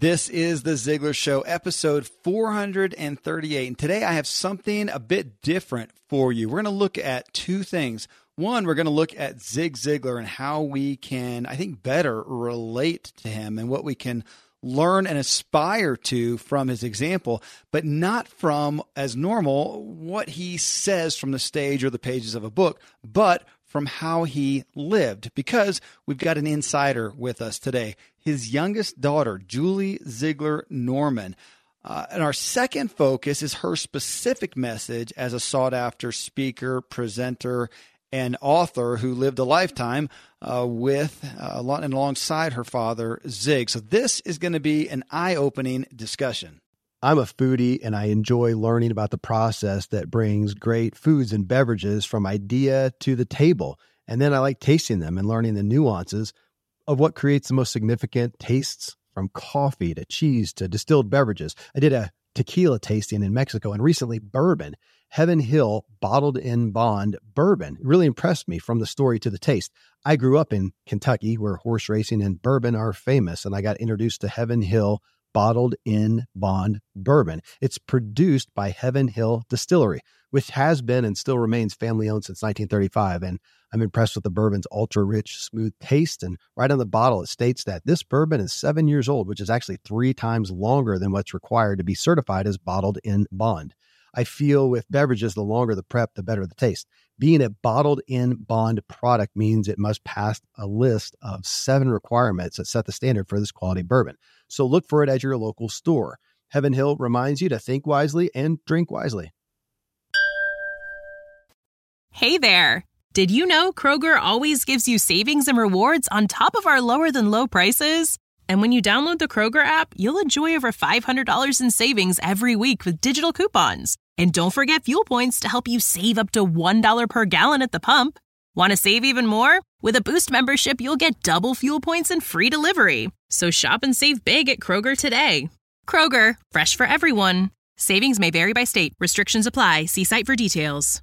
This is The Ziglar Show, episode 438. And today I have something a bit different for you. We're going to look at two things. One, we're going to look at Zig Ziglar and how we can, I think, better relate to him and what we can learn and aspire to from his example, but not from, as normal, what he says from the stage or the pages of a book, but from how he lived, because we've got an insider with us today, his youngest daughter, Julie Ziglar Norman. And our second focus is her specific message as a sought-after speaker, presenter, and author who lived a lifetime alongside her father, Zig. So this is going to be an eye-opening discussion. I'm a foodie, and I enjoy learning about the process that brings great foods and beverages from idea to the table. And then I like tasting them and learning the nuances of what creates the most significant tastes, from coffee to cheese to distilled beverages. I did a tequila tasting in Mexico, and recently bourbon. Heaven Hill Bottled in Bond bourbon really impressed me from the story to the taste. I grew up in Kentucky, where horse racing and bourbon are famous, and I got introduced to Heaven Hill Bottled in Bond bourbon. It's produced by Heaven Hill Distillery, which has been and still remains family-owned since 1935. And I'm impressed with the bourbon's ultra-rich, smooth taste. And right on the bottle, it states that this bourbon is 7 years old, which is actually 3 times longer than what's required to be certified as Bottled in Bond. I feel with beverages, the longer the prep, the better the taste. Being a Bottled in Bond product means it must pass a list of 7 requirements that set the standard for this quality bourbon. So look for it at your local store. Heaven Hill reminds you to think wisely and drink wisely. Hey there. Did you know Kroger always gives you savings and rewards on top of our lower than low prices? And when you download the Kroger app, you'll enjoy over $500 in savings every week with digital coupons. And don't forget fuel points to help you save up to $1 per gallon at the pump. Want to save even more? With a Boost membership, you'll get double fuel points and free delivery. So shop and save big at Kroger today. Kroger, fresh for everyone. Savings may vary by state. Restrictions apply. See site for details.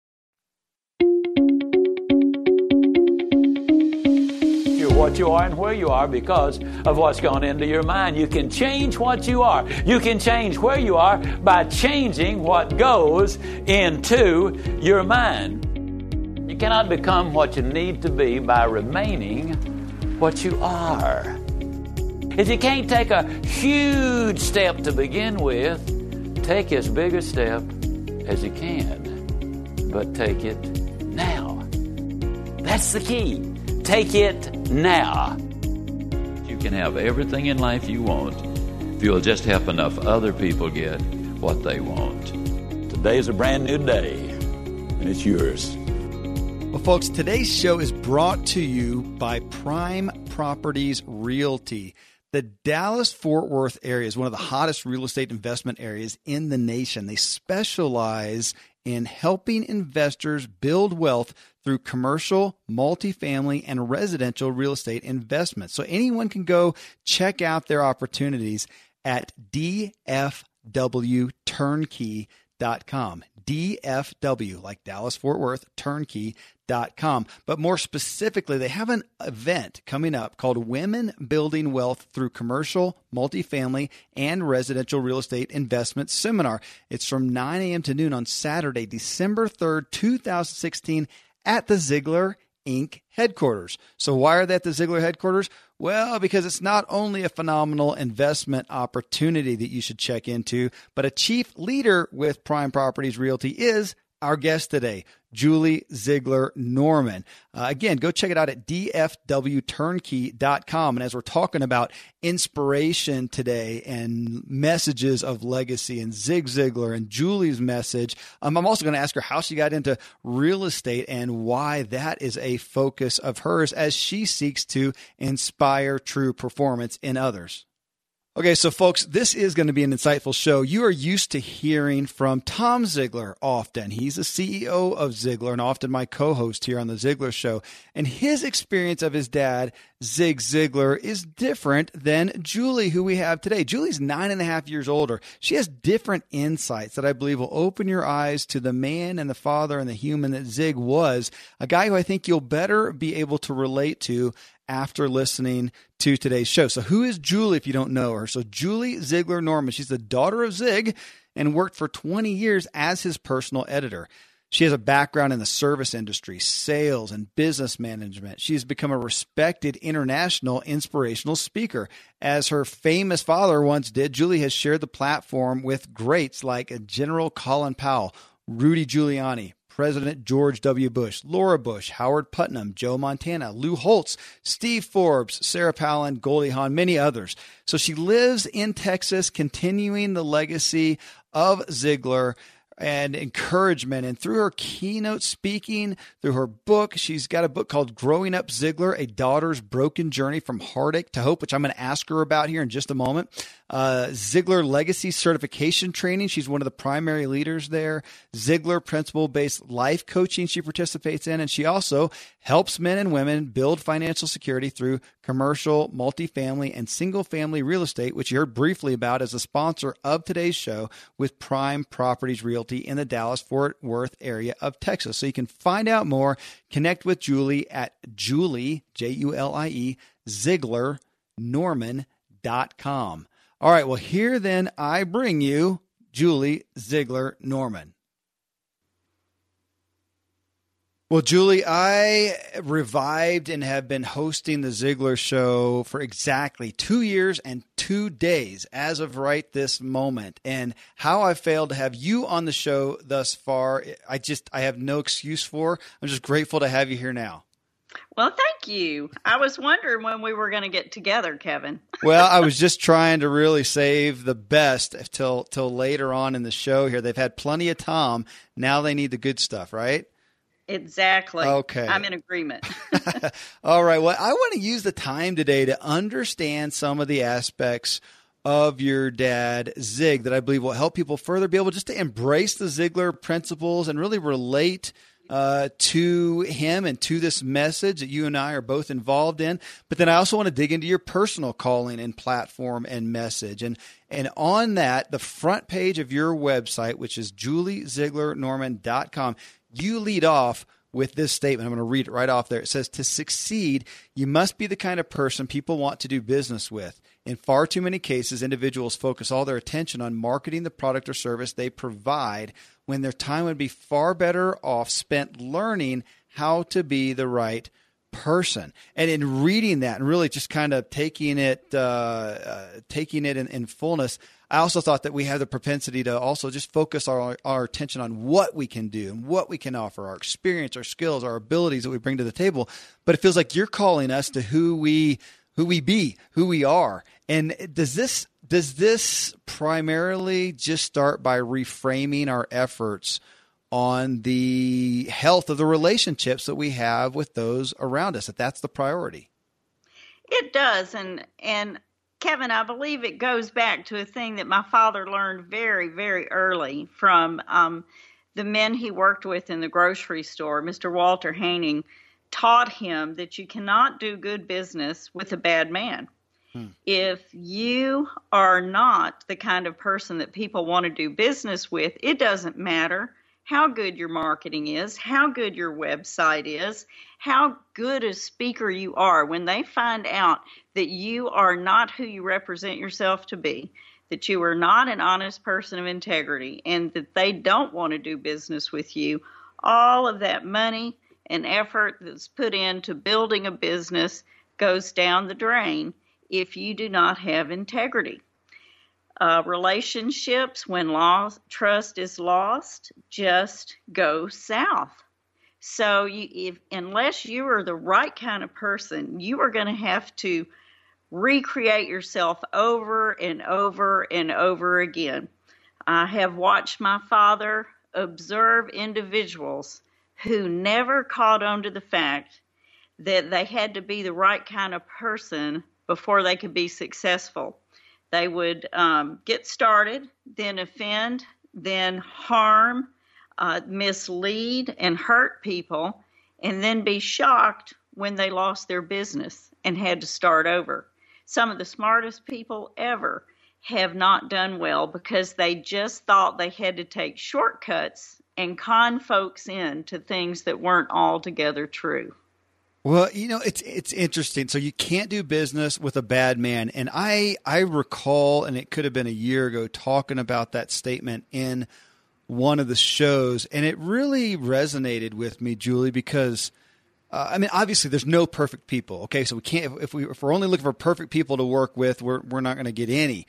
You're what you are and where you are because of what's gone into your mind. You can change what you are. You can change where you are by changing what goes into your mind. You cannot become what you need to be by remaining what you are. If you can't take a huge step to begin with, take as big a step as you can, but take it now. That's the key. Take it now. You can have everything in life you want if you'll just help enough other people get what they want. Today is a brand new day, and it's yours. Well, folks, today's show is brought to you by Prime Properties Realty. The Dallas-Fort Worth area is one of the hottest real estate investment areas in the nation. They specialize in helping investors build wealth through commercial, multifamily, and residential real estate investments. So anyone can go check out their opportunities at DFWturnkey.com. DFW, like Dallas-Fort Worth, turnkey.com. But more specifically, they have an event coming up called Women Building Wealth Through Commercial, Multifamily, and Residential Real Estate Investment Seminar. It's from 9 a.m. to noon on Saturday, December 3rd, 2016, at the Ziglar Inc. headquarters. So why are they at the Ziglar headquarters? Well, because it's not only a phenomenal investment opportunity that you should check into, but a chief leader with Prime Properties Realty is our guest today, Julie Ziglar Norman. Again, go check it out at dfwturnkey.com. And as we're talking about inspiration today and messages of legacy and Zig Ziglar and Julie's message, I'm also going to ask her how she got into real estate and why that is a focus of hers as she seeks to inspire true performance in others. Okay, so folks, this is going to be an insightful show. You are used to hearing from Tom Ziglar often. He's the CEO of Ziglar and often my co-host here on the Ziglar Show. And his experience of his dad, Zig Ziglar is different than Julie, who we have today. Julie's 9.5 years older. She has different insights that I believe will open your eyes to the man and the father and the human that Zig was, a guy who I think you'll better be able to relate to after listening to today's show. So who is Julie if you don't know her? So Julie Ziglar Norman, she's the daughter of Zig and worked for 20 years as his personal editor. She has a background in the service industry, sales, and business management. She has become a respected international inspirational speaker. As her famous father once did, Julie has shared the platform with greats like General Colin Powell, Rudy Giuliani, President George W. Bush, Laura Bush, Howard Putnam, Joe Montana, Lou Holtz, Steve Forbes, Sarah Palin, Goldie Hawn, many others. So she lives in Texas, continuing the legacy of Ziglar and encouragement. And through her keynote speaking, through her book, she's got a book called Growing Up Ziglar, A Daughter's Broken Journey from Heartache to Hope, which I'm going to ask her about here in just a moment. Ziglar Legacy Certification Training. She's one of the primary leaders there. Ziglar Principle-Based Life Coaching she participates in. And she also helps men and women build financial security through commercial, multifamily, and single-family real estate, which you heard briefly about as a sponsor of today's show with Prime Properties Realty in the Dallas-Fort Worth area of Texas. So you can find out more, connect with Julie at Julie, Julie, ZiglarNorman.com. All right, well, here then I bring you Julie Ziglar Norman. Well, Julie, I revived and have been hosting the Ziglar Show for exactly 2 years and 2 days as of right this moment. And how I failed to have you on the show thus far, I have no excuse for. I'm just grateful to have you here now. Well, thank you. I was wondering when we were going to get together, Kevin. Well, I was just trying to really save the best till later on in the show here. They've had plenty of Tom. Now they need the good stuff, right? Exactly. Okay. I'm in agreement. All right. Well, I want to use the time today to understand some of the aspects of your dad, Zig, that I believe will help people further be able just to embrace the Ziglar principles and really relate to him and to this message that you and I are both involved in. But then I also want to dig into your personal calling and platform and message. And on that, the front page of your website, which is JulieZiglarNorman.com, you lead off with this statement. I'm going to read it right off there. It says, to succeed, you must be the kind of person people want to do business with. In far too many cases, individuals focus all their attention on marketing the product or service they provide when their time would be far better off spent learning how to be the right person. And in reading that and really just kind of taking it in fullness, I also thought that we have the propensity to also just focus our attention on what we can do and what we can offer, our experience, our skills, our abilities that we bring to the table. But it feels like you're calling us to who we be, who we are. And does this primarily just start by reframing our efforts on the health of the relationships that we have with those around us, that that's the priority? It does. And Kevin, I believe it goes back to a thing that my father learned very, very early from the men he worked with in the grocery store. Mr. Walter Haining taught him that you cannot do good business with a bad man. If you are not the kind of person that people want to do business with, it doesn't matter how good your marketing is, how good your website is, how good a speaker you are. When they find out that you are not who you represent yourself to be, that you are not an honest person of integrity, and that they don't want to do business with you, all of that money and effort that's put into building a business goes down the drain if you do not have integrity. Relationships, when trust is lost, just go south. So unless you are the right kind of person, you are going to have to recreate yourself over and over and over again. I have watched my father observe individuals who never caught on to the fact that they had to be the right kind of person before they could be successful. They would get started, then offend, then harm, mislead, and hurt people, and then be shocked when they lost their business and had to start over. Some of the smartest people ever have not done well because they just thought they had to take shortcuts and con folks into things that weren't altogether true. Well, it's interesting. So you can't do business with a bad man. And I recall, and it could have been a year ago, talking about that statement in one of the shows. And it really resonated with me, Julie, because obviously there's no perfect people. Okay. So we can't, if we're only looking for perfect people to work with, we're not going to get any.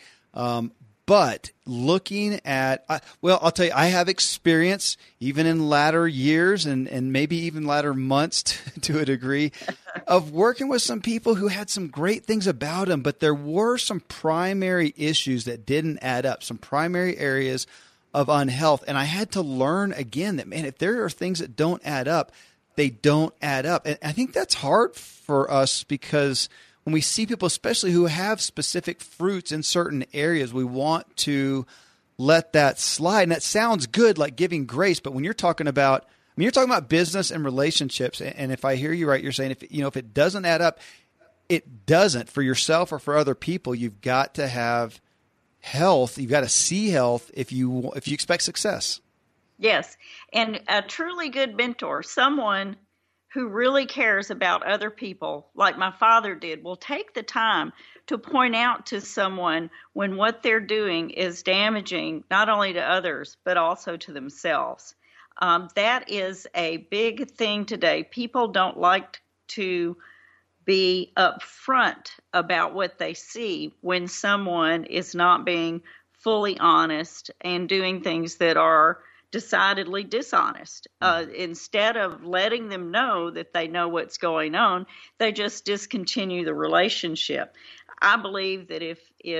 But looking at, I'll tell you, I have experience even in latter years and maybe even latter months to a degree of working with some people who had some great things about them, but there were some primary issues that didn't add up, some primary areas of unhealth. And I had to learn again that, man, if there are things that don't add up, they don't add up. And I think that's hard for us because when we see people, especially who have specific fruits in certain areas, we want to let that slide. And that sounds good, like giving grace. But when you're talking about, you're talking about business and relationships. And if I hear you right, you're saying if it doesn't add up, it doesn't for yourself or for other people. You've got to have health. You've got to see health if you expect success. Yes. And a truly good mentor, someone who really cares about other people, like my father did, will take the time to point out to someone when what they're doing is damaging not only to others, but also to themselves. That is a big thing today. People don't like to be upfront about what they see when someone is not being fully honest and doing things that are decidedly dishonest. Instead of letting them know that they know what's going on, they just discontinue the relationship. I believe that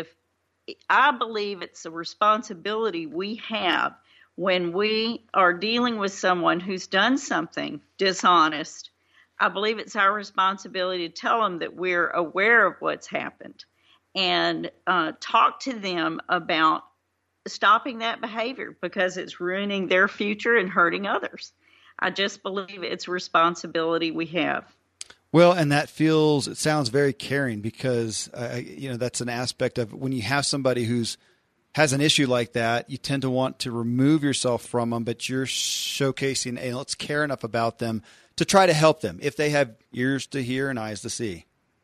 it's a responsibility we have when we are dealing with someone who's done something dishonest. I believe it's our responsibility to tell them that we're aware of what's happened and talk to them about stopping that behavior because it's ruining their future and hurting others. I just believe it's a responsibility we have. Well, and it sounds very caring because, that's an aspect of when you have somebody has an issue like that, you tend to want to remove yourself from them, but you're showcasing, hey, let's care enough about them to try to help them if they have ears to hear and eyes to see.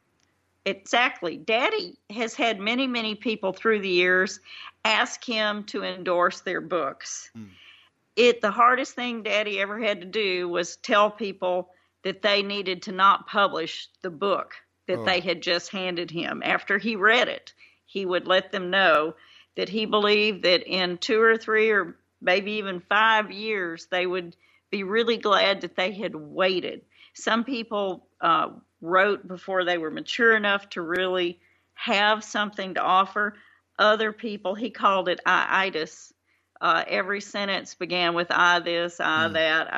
Exactly. Daddy has had many, many people through the years ask him to endorse their books. The hardest thing Daddy ever had to do was tell people that they needed to not publish the book that they had just handed him. After he read it, he would let them know that he believed that in 2 or 3 or maybe even 5 years, they would be really glad that they had waited. Some people wrote before they were mature enough to really have something to offer. Other people, he called it I-itis. Every sentence began with I this, I that,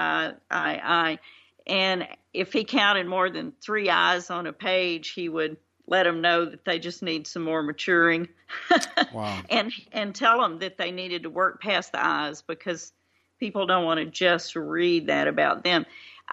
I. And if he counted more than 3 I's on a page, he would let them know that they just need some more maturing. Wow. And tell them that they needed to work past the I's because people don't want to just read that about them.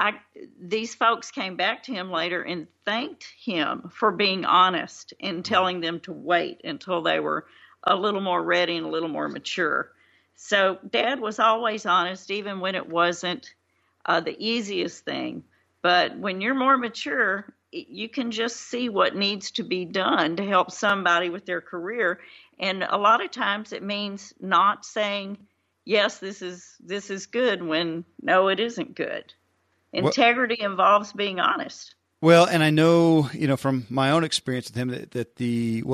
These folks came back to him later and thanked him for being honest and telling them to wait until they were a little more ready and a little more mature. So Dad was always honest, even when it wasn't the easiest thing. But when you're more mature, you can just see what needs to be done to help somebody with their career. And a lot of times it means not saying, yes, this is good when no, it isn't good. Integrity involves being honest. Well, and I know, from my own experience with him that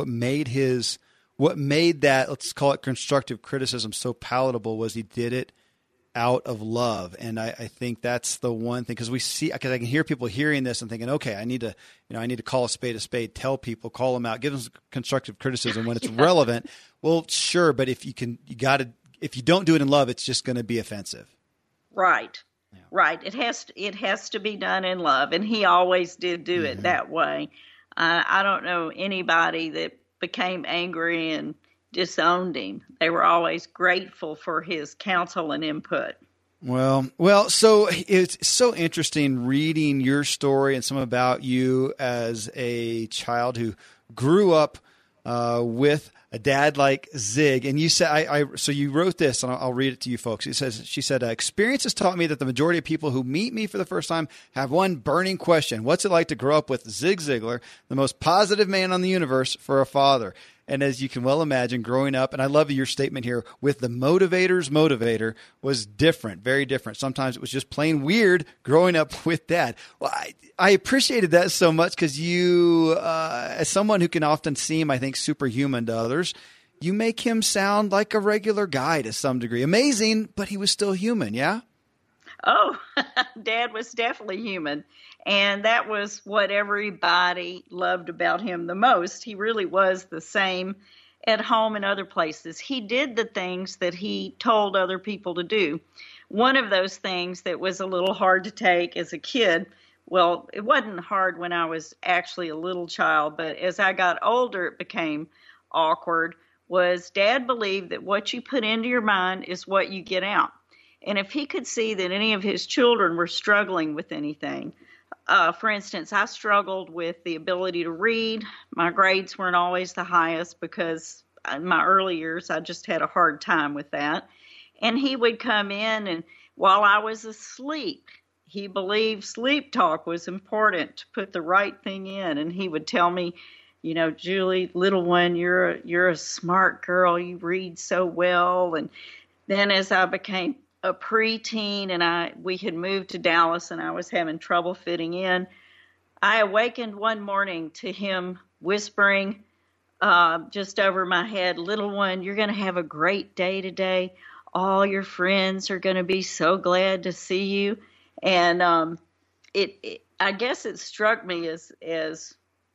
what made that, let's call it constructive criticism, so palatable was he did it out of love. And I think that's the one thing, because I can hear people hearing this and thinking, okay, I need to call a spade, tell people, call them out, give them constructive criticism when it's relevant. Well, sure. But if you don't do it in love, it's just going to be offensive. Right. Yeah. Right. It has to be done in love. And he always did do it that way. I don't know anybody that became angry and disowned him. They were always grateful for his counsel and input. Well, so it's so interesting reading your story and some about you as a child who grew up with a dad like Zig. And you said, so you wrote this, and I'll read it to you folks. She said, experience has taught me that the majority of people who meet me for the first time have one burning question. What's it like to grow up with Zig Ziglar, the most positive man on the universe, for a father? And as you can well imagine, growing up, and I love your statement here, with the motivator's motivator was different, very different. Sometimes it was just plain weird growing up with Dad. Well, I appreciated that so much because you, as someone who can often seem, I think, superhuman to others, you make him sound like a regular guy to some degree. Amazing, but he was still human, yeah? Oh, Dad was definitely human. And that was what everybody loved about him the most. He really was the same at home and other places. He did the things that he told other people to do. One of those things that was a little hard to take as a kid, well, it wasn't hard when I was actually a little child, but as I got older, it became awkward, was Dad believed that what you put into your mind is what you get out. And if he could see that any of his children were struggling with anything, for instance, I struggled with the ability to read. My grades weren't always the highest because in my early years, I just had a hard time with that. And he would come in, and while I was asleep, he believed sleep talk was important to put the right thing in. And he would tell me, you know, Julie, little one, you're a smart girl. You read so well. And then as I became a preteen and we had moved to Dallas and I was having trouble fitting in, I awakened one morning to him whispering just over my head, little one, you're going to have a great day today. All your friends are going to be so glad to see you. And I guess it struck me as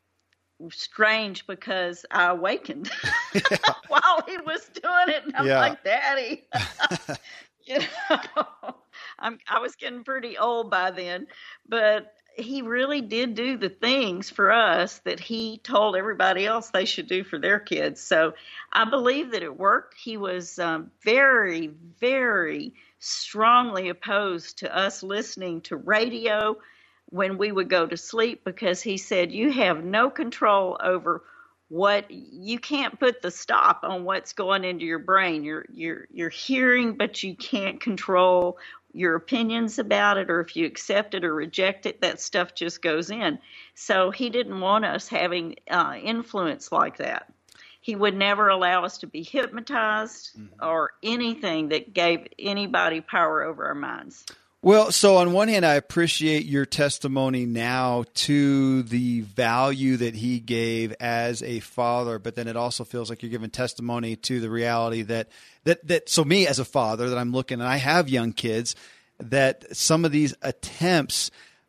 strange because I awakened while he was doing it. And I'm like, Daddy. You know, I was getting pretty old by then, but he really did do the things for us that he told everybody else they should do for their kids. So I believe that it worked. He was very, very strongly opposed to us listening to radio when we would go to sleep because he said, you have no control over what you can't put the stop on what's going into your brain. You're hearing, but you can't control your opinions about it, or if you accept it or reject it, that stuff just goes in. So he didn't want us having influence like that. He would never allow us to be hypnotized or anything that gave anybody power over our minds. Well, so on one hand, I appreciate your testimony now to the value that he gave as a father, but then it also feels like you're giving testimony to the reality that so me as a father that I'm looking, and I have young kids, that some of these attempts,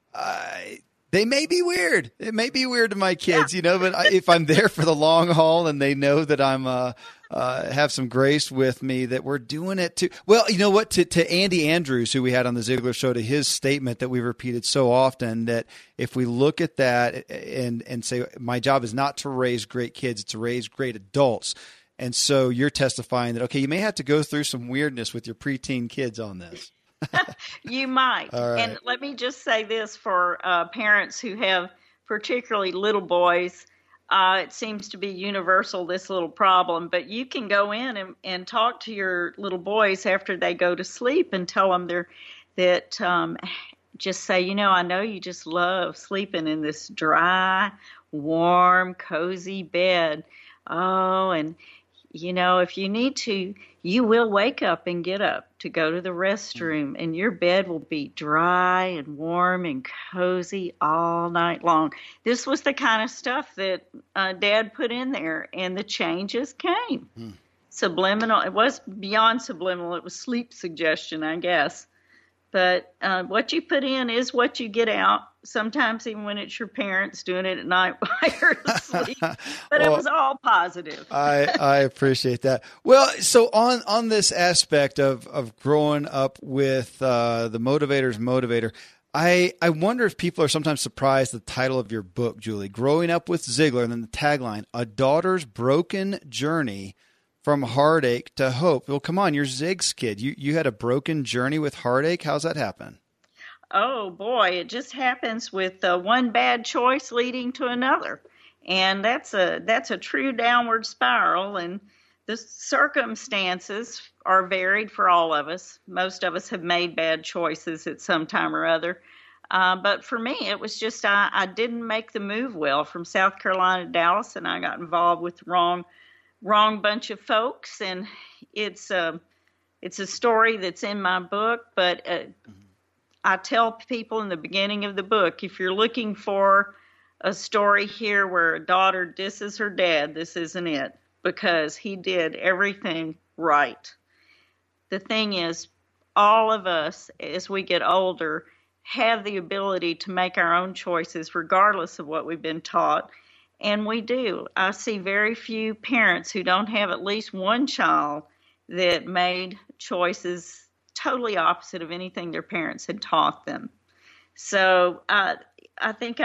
they may be weird. It may be weird to my kids, you know, but if I'm there for the long haul and they know that I'm have some grace with me, that we're doing it to, well, you know what, to Andy Andrews, who we had on the Ziglar Show, to his statement that we repeated so often, that if we look at that and say, my job is not to raise great kids, it's to raise great adults. And so you're testifying that, okay, you may have to go through some weirdness with your preteen kids on this. You might. Right. And let me just say this for parents who have particularly little boys. It seems to be universal, this little problem, but you can go in and talk to your little boys after they go to sleep and tell them just say, you know, I know you just love sleeping in this dry, warm, cozy bed. Oh, and you know, if you need to, you will wake up and get up to go to the restroom, and your bed will be dry and warm and cozy all night long. This was the kind of stuff that Dad put in there, and the changes came. Subliminal. It was beyond subliminal. It was sleep suggestion, I guess. But what you put in is what you get out, sometimes even when it's your parents doing it at night while you're asleep. But it was all positive. I appreciate that. Well, so on this aspect of growing up with the motivator's motivator, I wonder if people are sometimes surprised at the title of your book, Julie, Growing Up with Ziglar, and then the tagline, A Daughter's Broken Journey from heartache to hope. Well, come on, you're Zig's kid. You had a broken journey with heartache. How's that happen? Oh boy, it just happens with one bad choice leading to another. And that's a true downward spiral, and the circumstances are varied for all of us. Most of us have made bad choices at some time or other. But for me, it was just I didn't make the move well from South Carolina to Dallas, and I got involved with the wrong bunch of folks. And it's a story that's in my book, but I tell people in the beginning of the book, if you're looking for a story here where a daughter disses her dad, this isn't it, because he did everything right. The thing is, all of us, as we get older, have the ability to make our own choices regardless of what we've been taught, and we do. I see very few parents who don't have at least one child that made choices totally opposite of anything their parents had taught them. So I think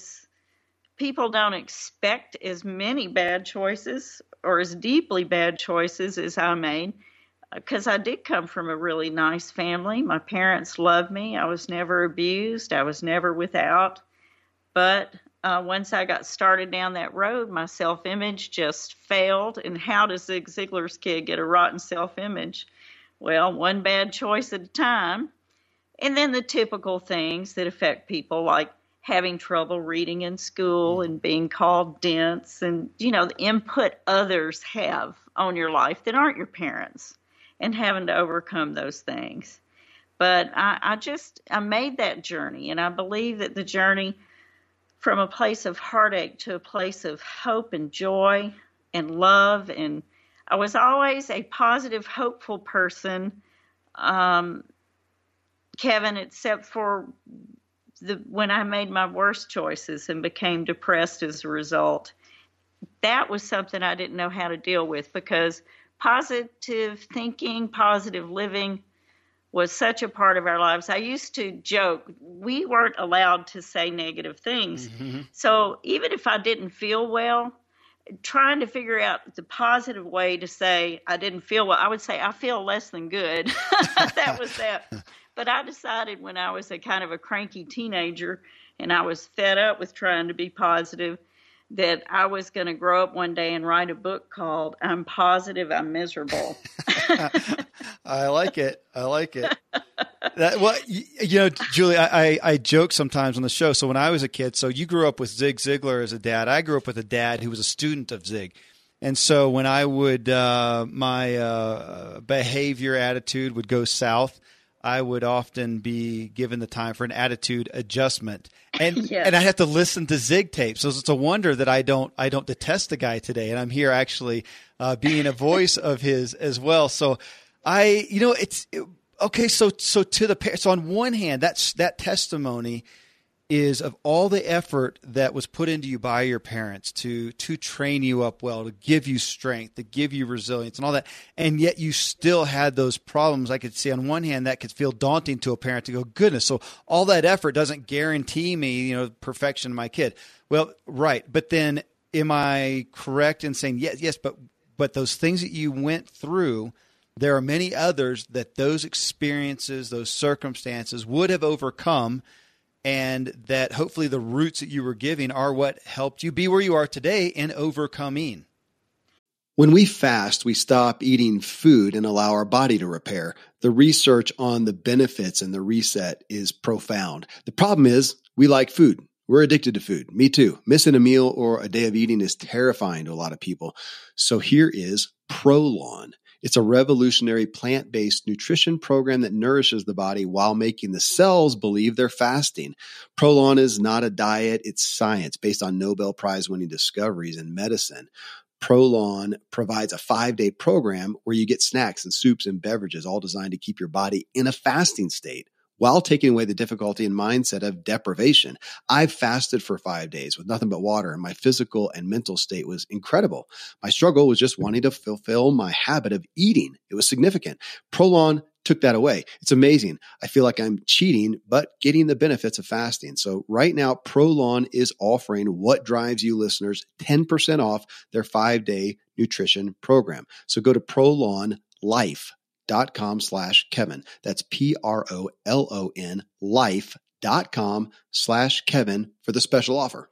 people don't expect as many bad choices or as deeply bad choices as I made, because I did come from a really nice family. My parents loved me. I was never abused. I was never without. But once I got started down that road, my self-image just failed. And how does Zig Ziglar's kid get a rotten self-image? Well, one bad choice at a time. And then the typical things that affect people, like having trouble reading in school and being called dense, and, the input others have on your life that aren't your parents, and having to overcome those things. But I made that journey, and I believe that the journey from a place of heartache to a place of hope and joy and love, and I was always a positive, hopeful person, Kevin, except for when I made my worst choices and became depressed as a result. That was something I didn't know how to deal with, because positive thinking, positive living was such a part of our lives. I used to joke, we weren't allowed to say negative things. Mm-hmm. So even if I didn't feel well, trying to figure out the positive way to say I didn't feel well, I would say I feel less than good. That was that. But I decided when I was a kind of a cranky teenager and I was fed up with trying to be positive, that I was going to grow up one day and write a book called I'm Positive, I'm Miserable. I like it. Julie, I joke sometimes on the show. So when I was a kid, so you grew up with Zig Ziglar as a dad. I grew up with a dad who was a student of Zig. And so when I would, my behavior attitude would go south, I would often be given the time for an attitude adjustment, and yes. And I have to listen to Zig tapes. So it's a wonder that I don't detest the guy today, and I'm here actually being a voice of his as well. So okay. So to the parents, so on one hand, that testimony is of all the effort that was put into you by your parents to train you up well, to give you strength, to give you resilience and all that. And yet you still had those problems. I could see on one hand that could feel daunting to a parent to go, goodness, so all that effort doesn't guarantee me, perfection of my kid. Well, right. But then am I correct in saying, yes, but those things that you went through, there are many others that those experiences, those circumstances would have overcome, and that hopefully the roots that you were giving are what helped you be where you are today in overcoming. When we fast, we stop eating food and allow our body to repair. The research on the benefits and the reset is profound. The problem is we like food. We're addicted to food. Me too. Missing a meal or a day of eating is terrifying to a lot of people. So here is Prolon. It's a revolutionary plant-based nutrition program that nourishes the body while making the cells believe they're fasting. Prolon is not a diet, it's science based on Nobel Prize-winning discoveries in medicine. Prolon provides a 5-day program where you get snacks and soups and beverages, all designed to keep your body in a fasting state while taking away the difficulty and mindset of deprivation. I've fasted for 5 days with nothing but water, and my physical and mental state was incredible. My struggle was just wanting to fulfill my habit of eating. It was significant. Prolon took that away. It's amazing. I feel like I'm cheating, but getting the benefits of fasting. So right now, Prolon is offering What Drives You listeners 10% off their 5-day nutrition program. So go to prolonlife.com/Kevin. That's PROLON life.com/Kevin for the special offer.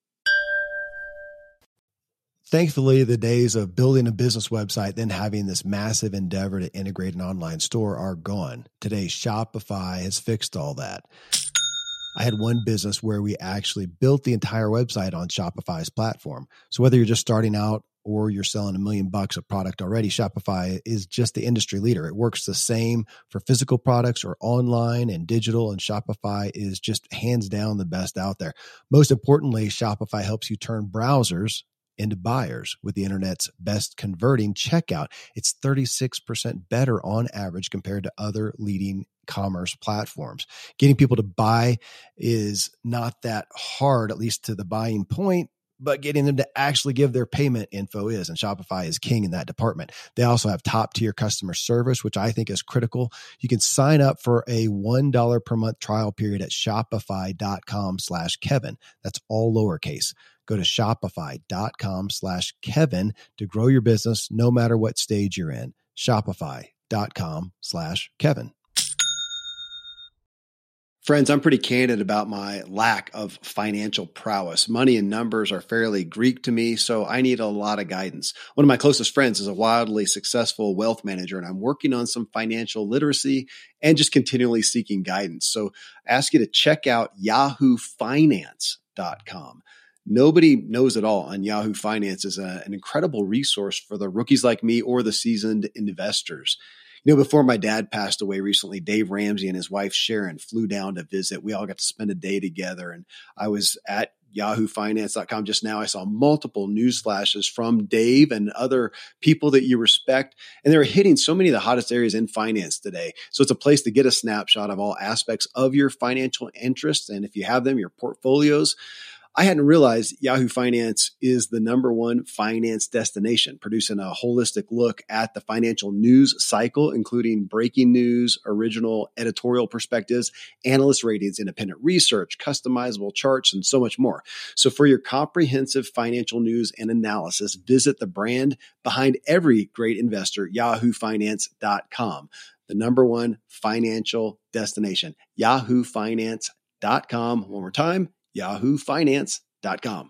Thankfully, the days of building a business website, then having this massive endeavor to integrate an online store are gone. Today, Shopify has fixed all that. I had one business where we actually built the entire website on Shopify's platform. So whether you're just starting out or you're selling $1 million of product already, Shopify is just the industry leader. It works the same for physical products or online and digital, and Shopify is just hands down the best out there. Most importantly, Shopify helps you turn browsers into buyers with the internet's best converting checkout. It's 36% better on average compared to other leading commerce platforms. Getting people to buy is not that hard, at least to the buying point, but getting them to actually give their payment info is, and Shopify is king in that department. They also have top tier customer service, which I think is critical. You can sign up for a $1 per month trial period at shopify.com/Kevin. That's all lowercase. Go to shopify.com/Kevin to grow your business no matter what stage you're in. Shopify.com/Kevin. Friends, I'm pretty candid about my lack of financial prowess. Money and numbers are fairly Greek to me, so I need a lot of guidance. One of my closest friends is a wildly successful wealth manager, and I'm working on some financial literacy and just continually seeking guidance. So I ask you to check out yahoofinance.com. Nobody knows it all on Yahoo Finance is an incredible resource for the rookies like me or the seasoned investors. You know, before my dad passed away recently, Dave Ramsey and his wife Sharon flew down to visit. We all got to spend a day together, and I was at yahoofinance.com just now. I saw multiple news flashes from Dave and other people that you respect, and they're hitting so many of the hottest areas in finance today. So it's a place to get a snapshot of all aspects of your financial interests, and if you have them, your portfolios. I hadn't realized Yahoo Finance is the #1 finance destination, producing a holistic look at the financial news cycle, including breaking news, original editorial perspectives, analyst ratings, independent research, customizable charts, and so much more. So for your comprehensive financial news and analysis, visit the brand behind every great investor, yahoofinance.com, the #1 financial destination, yahoofinance.com. One more time, yahoofinance.com.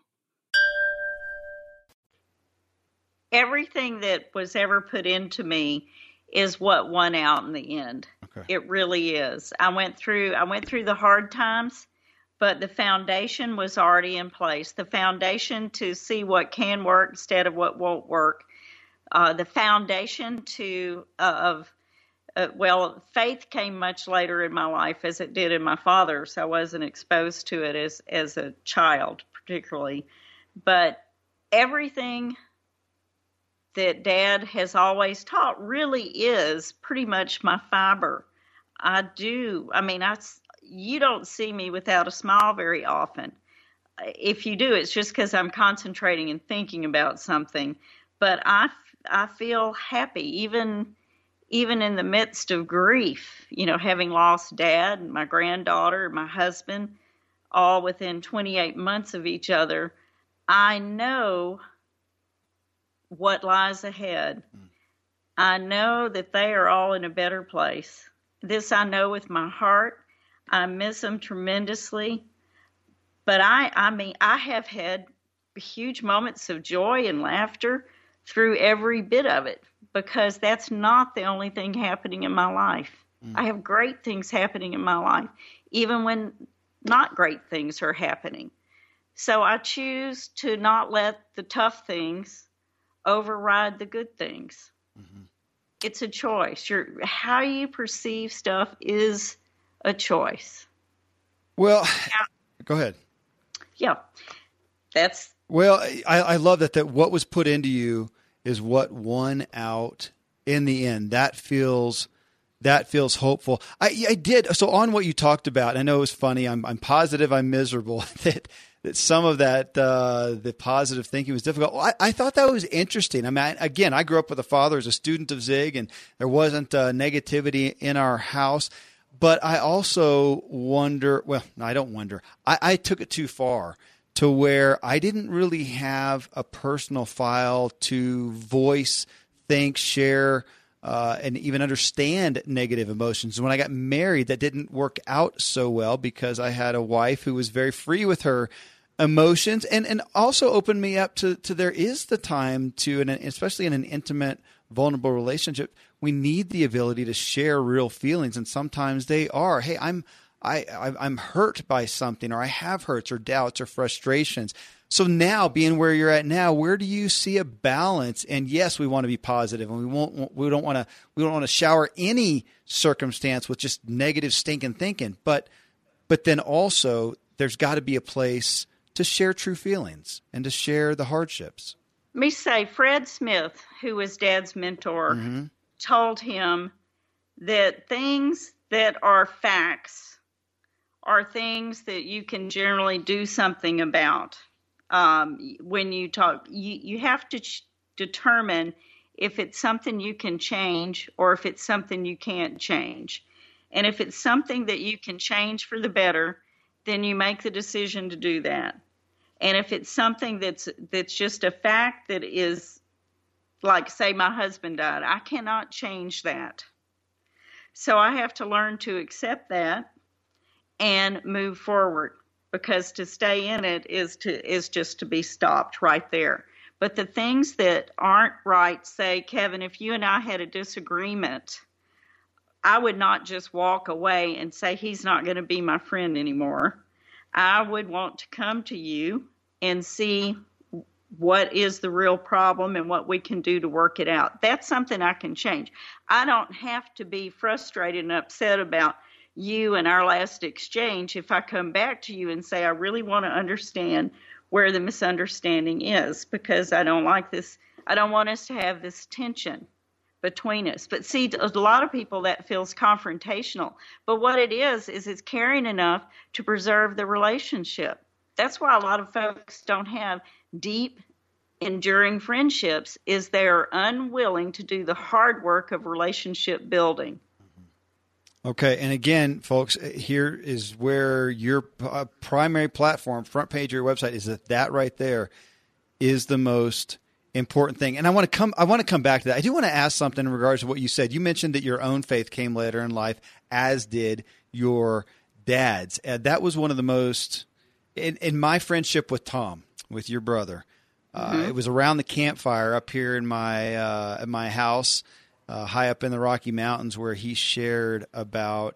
Everything that was ever put into me is what won out in the end. Okay. It really is. I went through the hard times, but the foundation was already in place. The foundation to see what can work instead of what won't work. The foundation faith came much later in my life as it did in my father's. I wasn't exposed to it as a child particularly. But everything that Dad has always taught really is pretty much my fiber. You don't see me without a smile very often. If you do, it's just because I'm concentrating and thinking about something. But I feel happy, even in the midst of grief, having lost Dad and my granddaughter, my husband, all within 28 months of each other. I know what lies ahead. I know that they are all in a better place. This I know with my heart. I miss them tremendously. But I have had huge moments of joy and laughter through every bit of it, because that's not the only thing happening in my life. I have great things happening in my life, even when not great things are happening. So I choose to not let the tough things override the good things. Mm-hmm. It's a choice. How you perceive stuff is a choice. Well, go ahead. Yeah, that's... Well, I love that what was put into you is what won out in the end. That feels that feels hopeful. I did. So on what you talked about, I know it was funny. I'm positive I'm miserable that some of that, the positive thinking was difficult. Well, I thought that was interesting. I mean, again, I grew up with a father as a student of Zig, and there wasn't negativity in our house. But I also wonder, well, no, I don't wonder. I took it too far to where I didn't really have a personal file to voice, think, share, and even understand negative emotions. When I got married, that didn't work out so well because I had a wife who was very free with her emotions and also opened me up to there is the time to, and especially in an intimate, vulnerable relationship, we need the ability to share real feelings. And sometimes they are, hey, I'm hurt by something, or I have hurts or doubts or frustrations. So now, being where you're at now, where do you see a balance? And yes, we want to be positive, and we don't want to shower any circumstance with just negative stinking thinking. But then also, there's got to be a place to share true feelings and to share the hardships. Let me say, Fred Smith, who was Dad's mentor, told him that things that are facts are things that you can generally do something about. When you talk, you have to determine if it's something you can change or if it's something you can't change. And if it's something that you can change for the better, then you make the decision to do that. And if it's something that's just a fact that is, like, say my husband died, I cannot change that. So I have to learn to accept that and move forward, because to stay in it is just to be stopped right there. But the things that aren't right, say, Kevin, if you and I had a disagreement, I would not just walk away and say he's not going to be my friend anymore. I would want to come to you and see what is the real problem and what we can do to work it out. That's something I can change. I don't have to be frustrated and upset about you and our last exchange if I come back to you and say, I really want to understand where the misunderstanding is, because I don't like this. I don't want us to have this tension between us. But see, a lot of people, that feels confrontational. But what it is it's caring enough to preserve the relationship. That's why a lot of folks don't have deep, enduring friendships, is they're unwilling to do the hard work of relationship building. Okay, and again, folks, here is where your primary platform, front page of your website, is that right there is the most important thing. And I want to come back to that. I do want to ask something in regards to what you said. You mentioned that your own faith came later in life, as did your dad's. And that was one of the most, in my friendship with Tom, with your brother. It was around the campfire up here in my at my house, high up in the Rocky Mountains, where he shared about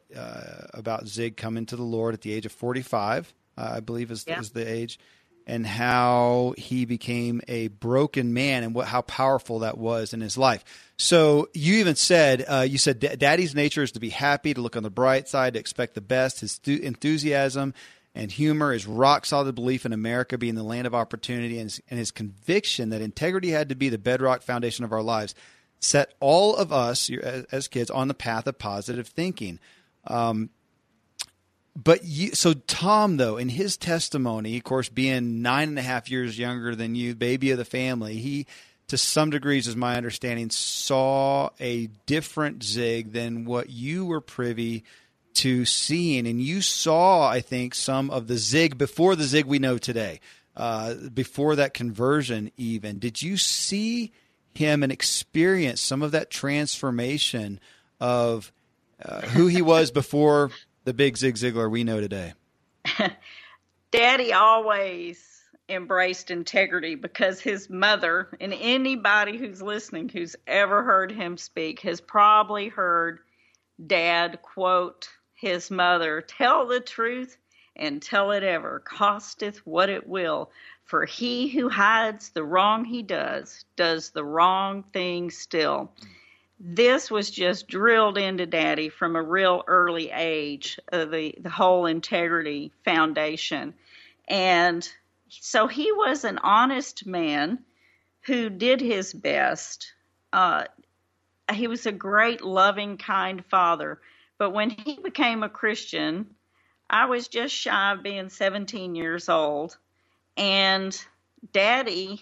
Zig coming to the Lord at the age of 45, I believe is the age, and how he became a broken man, and how powerful that was in his life. So you even said, Daddy's nature is to be happy, to look on the bright side, to expect the best. His enthusiasm and humor, his rock-solid belief in America being the land of opportunity, and his conviction that integrity had to be the bedrock foundation of our lives, set all of us as kids on the path of positive thinking. So Tom, though, in his testimony, of course, being 9.5 years younger than you, baby of the family, he, to some degrees, is my understanding, saw a different Zig than what you were privy to seeing. And you saw, I think, some of the Zig before the Zig we know today, before that conversion even. Did you see him and experience some of that transformation of who he was before the big Zig Ziglar we know today? Daddy always embraced integrity, because his mother, and anybody who's listening who's ever heard him speak has probably heard Dad quote his mother, "Tell the truth and tell it ever, costeth what it will. For he who hides the wrong he does the wrong thing still." This was just drilled into Daddy from a real early age, the whole integrity foundation. And so he was an honest man who did his best. he was a great, loving, kind father. But when he became a Christian, I was just shy of being 17 years old, and Daddy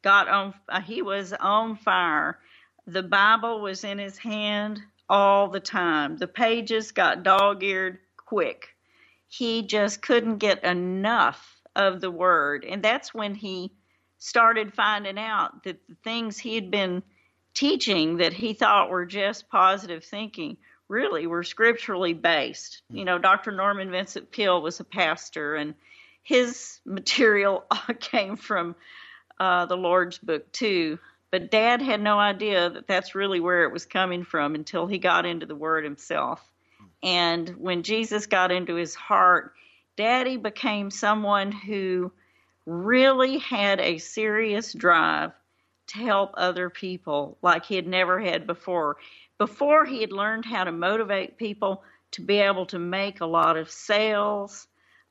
he was on fire. The Bible was in his hand all the time. The pages got dog-eared quick. He just couldn't get enough of the Word. And that's when he started finding out that the things he had been teaching that he thought were just positive thinking really were scripturally based. You know, Dr. Norman Vincent Peale was a pastor, and his material came from the Lord's book too. But Dad had no idea that that's really where it was coming from until he got into the Word himself. And when Jesus got into his heart, Daddy became someone who really had a serious drive to help other people like he had never had before. Before, he had learned how to motivate people to be able to make a lot of sales.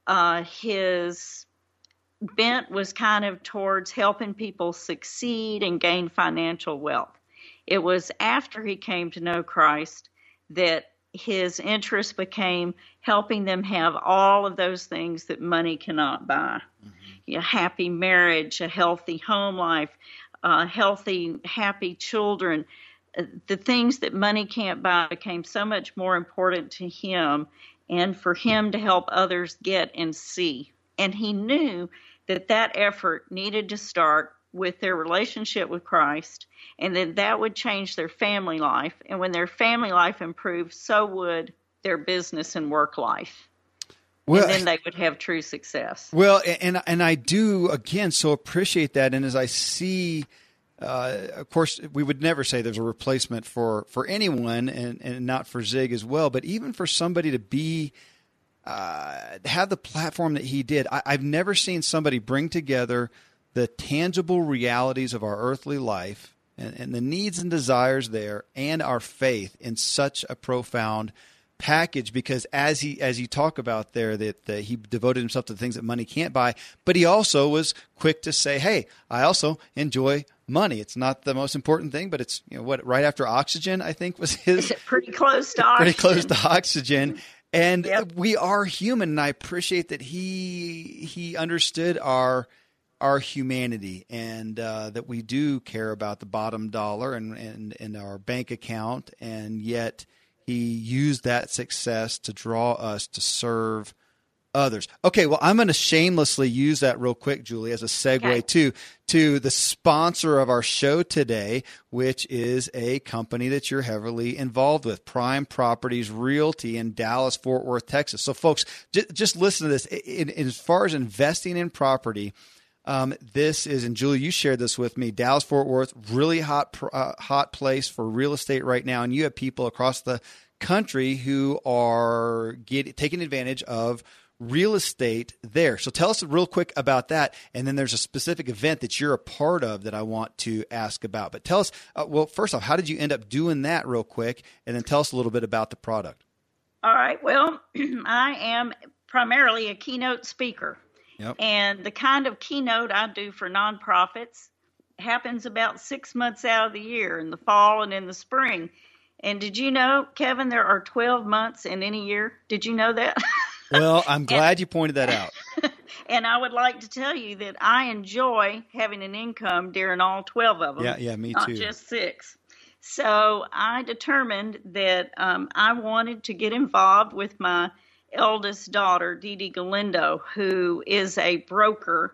His bent was kind of towards helping people succeed and gain financial wealth. It was after he came to know Christ that his interest became helping them have all of those things that money cannot buy. Mm-hmm. A happy marriage, a healthy home life, healthy, happy children. The things that money can't buy became so much more important to him, and for him to help others get and see. And he knew that that effort needed to start with their relationship with Christ, and then that would change their family life. And when their family life improved, so would their business and work life. Well, and then they would have true success. Well, and I do, again, so appreciate that. And as I see, of course, we would never say there's a replacement for anyone, and not for Zig as well, but even for somebody to be have the platform that he did. I've never seen somebody bring together the tangible realities of our earthly life and the needs and desires there and our faith in such a profound package, because as you talk about there, that he devoted himself to the things that money can't buy, but he also was quick to say, hey, I also enjoy money. It's not the most important thing, but it's, right after oxygen, I think was his. Pretty close to oxygen. Pretty close to oxygen. And yep. We are human, and I appreciate that he understood our humanity, and that we do care about the bottom dollar and our bank account, and yet he used that success to draw us to serve others. Okay, well, I'm going to shamelessly use that real quick, Julie, as a segue to the sponsor of our show today, which is a company that you're heavily involved with, Prime Properties Realty in Dallas, Fort Worth, Texas. So, folks, just listen to this. As far as investing in property, this is, and Julie, you shared this with me, Dallas, Fort Worth, really hot place for real estate right now. And you have people across the country who are taking advantage of real estate there. So tell us real quick about that. And then there's a specific event that you're a part of that I want to ask about. But tell us, well, first off, how did you end up doing that real quick? And then tell us a little bit about the product. All right. Well, I am primarily a keynote speaker. Yep. And the kind of keynote I do for nonprofits happens about 6 months out of the year, in the fall and in the spring. And did you know, Kevin, there are 12 months in any year? Did you know that? Well, I'm glad you pointed that out. And I would like to tell you that I enjoy having an income during all 12 of them. Yeah, me too. Not just 6. So I determined that I wanted to get involved with my eldest daughter, Dee Dee Galindo, who is a broker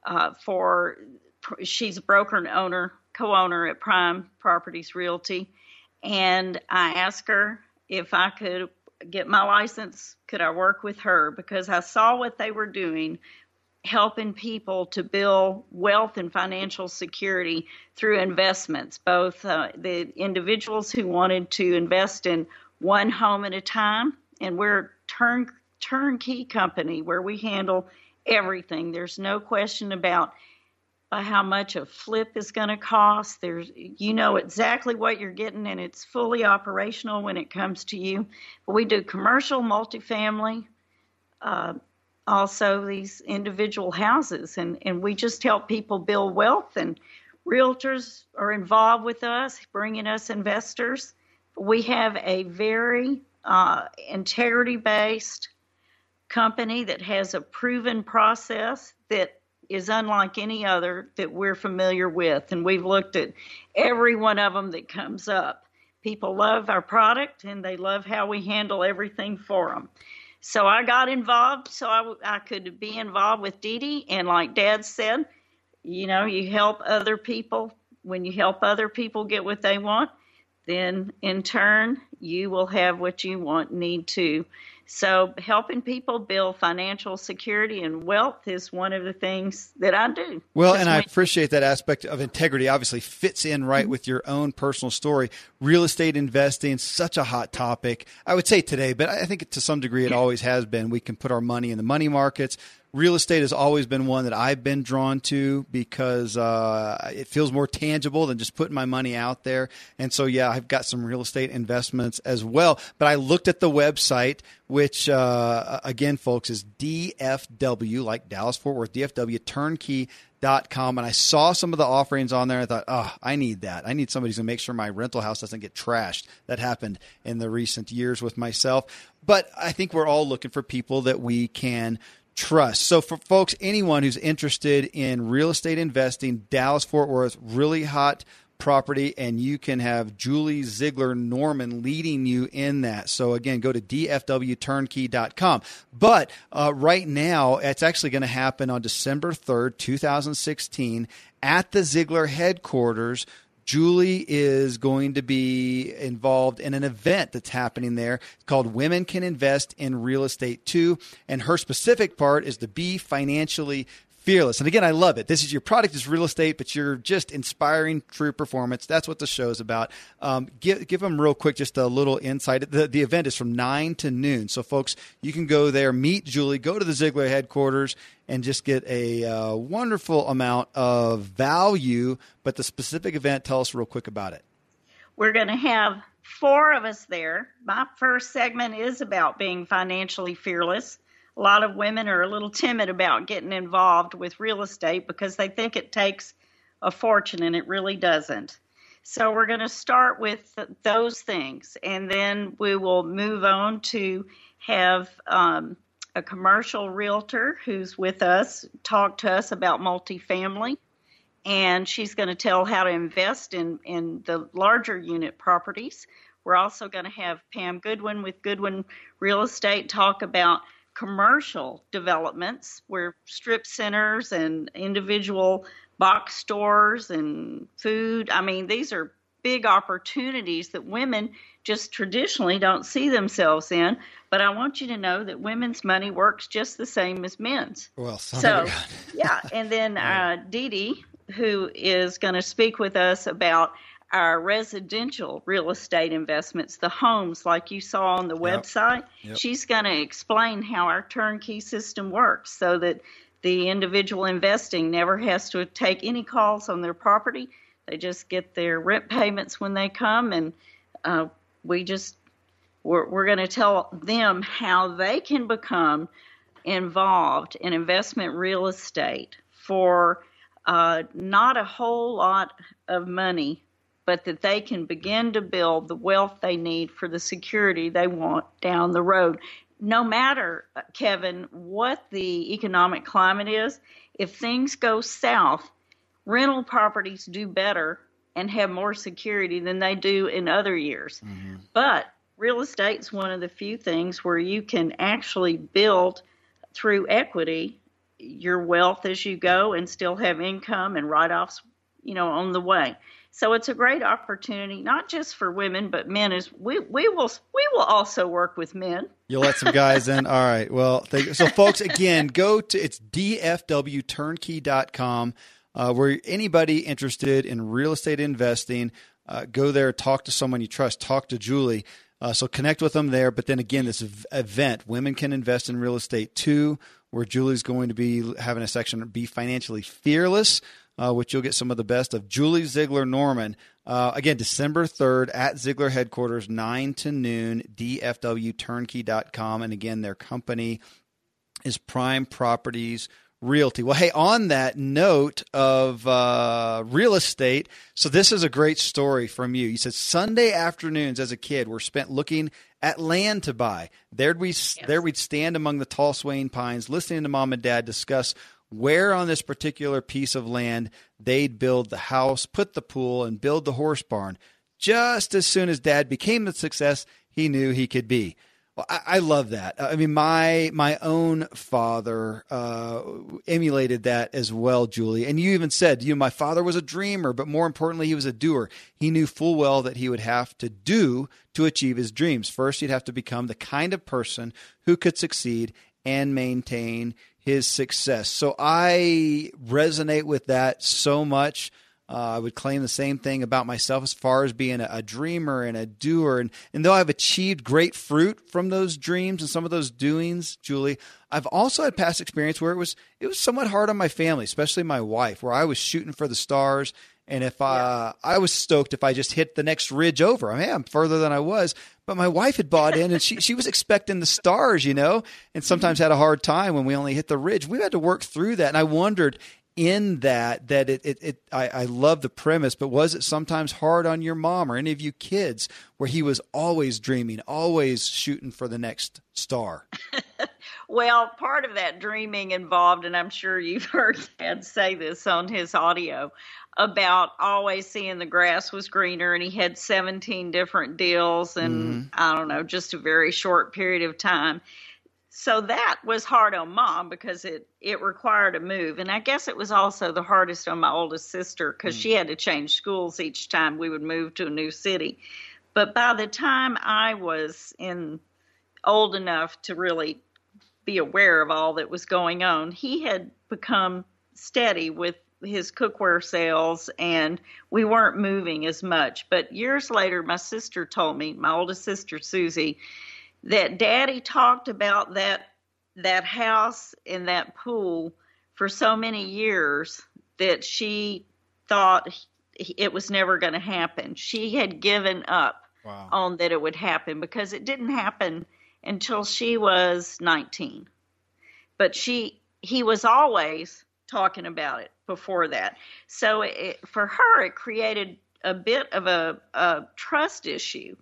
she's a broker and co-owner at Prime Properties Realty. And I asked her if I could get my license, could I work with her? Because I saw what they were doing, helping people to build wealth and financial security through investments, both the individuals who wanted to invest in one home at a time, and we're turnkey company where we handle everything. There's no question about how much a flip is going to cost. You know exactly what you're getting, and it's fully operational when it comes to you. But we do commercial, multifamily, also these individual houses, and we just help people build wealth. And realtors are involved with us, bringing us investors. We have a very integrity-based company that has a proven process that is unlike any other that we're familiar with. And we've looked at every one of them that comes up. People love our product, and they love how we handle everything for them. So I got involved so I could be involved with Dee Dee. And like Dad said, you know, you help other people. When you help other people get what they want, then in turn, you will have what you need to. So helping people build financial security and wealth is one of the things that I do. Well, and I appreciate that aspect of integrity. Obviously fits in right with your own personal story. Real estate investing, such a hot topic, I would say today, but I think to some degree it always has been. We can put our money in the money markets. Real estate has always been one that I've been drawn to because it feels more tangible than just putting my money out there. And so, yeah, I've got some real estate investments as well. But I looked at the website, which, again, folks, is DFW, like Dallas-Fort Worth, DFW Turnkey.com. And I saw some of the offerings on there. I thought, oh, I need that. I need somebody who's going to make sure my rental house doesn't get trashed. That happened in the recent years with myself. But I think we're all looking for people that we can trust. So for folks, anyone who's interested in real estate investing, Dallas-Fort Worth, really hot property, and you can have Julie Ziegler Norman leading you in that. So again, go to dfwturnkey.com. But right now, it's actually going to happen on December 3rd, 2016 at the Ziegler headquarters. Julie is going to be involved in an event that's happening there called Women Can Invest in Real Estate Too. And her specific part is to be financially fearless. And again, I love it. This is your product is real estate, but you're just inspiring true performance. That's what the show is about. Give them real quick just a little insight. The event is from 9 to noon. So folks, you can go there, meet Julie, go to the Ziegler headquarters, and just get a wonderful amount of value. But the specific event, tell us real quick about it. We're going to have 4 of us there. My first segment is about being financially fearless. A lot of women are a little timid about getting involved with real estate because they think it takes a fortune, and it really doesn't. So we're going to start with those things, and then we will move on to have a commercial realtor who's with us talk to us about multifamily, and she's going to tell how to invest in the larger unit properties. We're also going to have Pam Goodwin with Goodwin Real Estate talk about commercial developments where strip centers and individual box stores and food. I mean, these are big opportunities that women just traditionally don't see themselves in. But I want you to know that women's money works just the same as men's. Well, yeah. And then Dee Dee, who is going to speak with us about our residential real estate investments, the homes like you saw on the website. Yep. She's going to explain how our turnkey system works so that the individual investing never has to take any calls on their property. They just get their rent payments when they come, and we're going to tell them how they can become involved in investment real estate for not a whole lot of money, but that they can begin to build the wealth they need for the security they want down the road. No matter, Kevin, what the economic climate is, if things go south, rental properties do better and have more security than they do in other years. Mm-hmm. But real estate's one of the few things where you can actually build through equity your wealth as you go and still have income and write-offs, on the way. So it's a great opportunity, not just for women, but men. We will also work with men. You'll let some guys in? All right. Well, thank you. So folks, again, it's dfwturnkey.com, where anybody interested in real estate investing, go there, talk to someone you trust, talk to Julie. So connect with them there. But then again, this event, Women Can Invest in Real Estate Too, where Julie's going to be having a section, Be Financially Fearless, which you'll get some of the best of. Julie Ziegler Norman, again, December 3rd at Ziegler headquarters, 9 to noon, dfwturnkey.com. And again, their company is Prime Properties Realty. Well, hey, on that note of real estate, so this is a great story from you. You said Sunday afternoons as a kid were spent looking at land to buy. There we'd stand among the tall swaying pines, listening to Mom and Dad discuss where on this particular piece of land they'd build the house, put the pool, and build the horse barn. Just as soon as Dad became the success he knew he could be. Well, I love that. I mean, my own father emulated that as well, Julie. And you even said, my father was a dreamer, but more importantly, he was a doer. He knew full well that he would have to do to achieve his dreams. First, he'd have to become the kind of person who could succeed and maintain his success. So I resonate with that so much. I would claim the same thing about myself as far as being a dreamer and a doer. And though I've achieved great fruit from those dreams and some of those doings, Julie, I've also had past experience where it was somewhat hard on my family, especially my wife, where I was shooting for the stars. And if I was stoked if I just hit the next ridge over. I mean, I'm further than I was, but my wife had bought in and she was expecting the stars, and sometimes had a hard time when we only hit the ridge. We had to work through that. And I wondered in that I love the premise, but was it sometimes hard on your mom or any of you kids where he was always dreaming, always shooting for the next star? Well, part of that dreaming involved, and I'm sure you've heard Dad say this on his audio, about always seeing the grass was greener, and he had 17 different deals in, I don't know, just a very short period of time. So that was hard on Mom because it required a move. And I guess it was also the hardest on my oldest sister because she had to change schools each time we would move to a new city. But by the time I was old enough to really be aware of all that was going on, he had become steady with his cookware sales and we weren't moving as much. But years later, my sister told me, my oldest sister, Susie, that Daddy talked about that house and that pool for so many years that she thought it was never going to happen. She had given up on that it would happen because it didn't happen until she was 19. But he was always talking about it before that. So for her, it created a bit of a trust issue.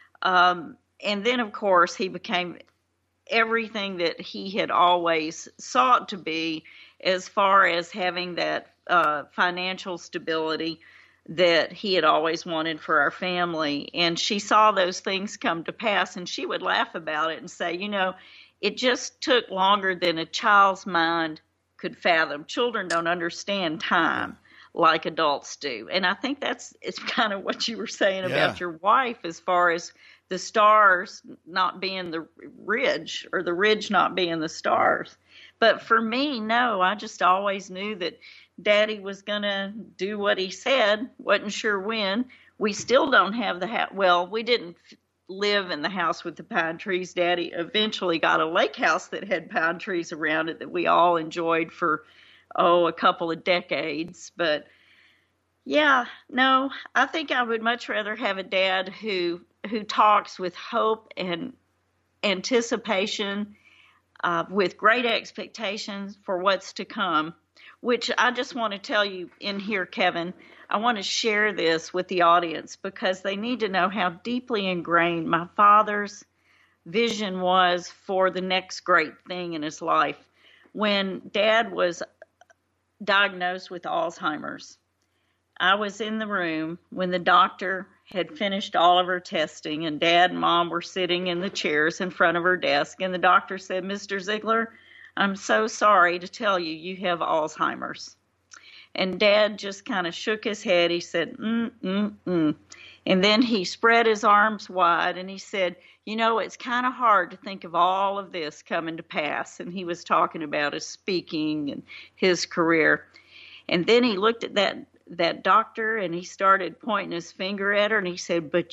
And then, of course, he became everything that he had always sought to be as far as having that financial stability that he had always wanted for our family. And she saw those things come to pass, and she would laugh about it and say, it just took longer than a child's mind could fathom. Children don't understand time like adults do. And I think it's kind of what you were saying about your wife as far as the stars not being the ridge or the ridge not being the stars. But for me, no, I just always knew that Daddy was going to do what he said. Wasn't sure when. We still don't have the house. Well, we didn't live in the house with the pine trees. Daddy eventually got a lake house that had pine trees around it that we all enjoyed for, a couple of decades. But yeah, no, I think I would much rather have a dad who talks with hope and anticipation, with great expectations for what's to come, which I just want to tell you in here, Kevin, I want to share this with the audience because they need to know how deeply ingrained my father's vision was for the next great thing in his life. When Dad was diagnosed with Alzheimer's, I was in the room when the doctor had finished all of her testing, and Dad and Mom were sitting in the chairs in front of her desk, and the doctor said, "Mr. Ziegler, I'm so sorry to tell you, you have Alzheimer's." And Dad just kind of shook his head. He said, And then he spread his arms wide, and he said, it's kind of hard to think of all of this coming to pass. And he was talking about his speaking and his career. And then he looked at that doctor, and he started pointing his finger at her, and he said, "But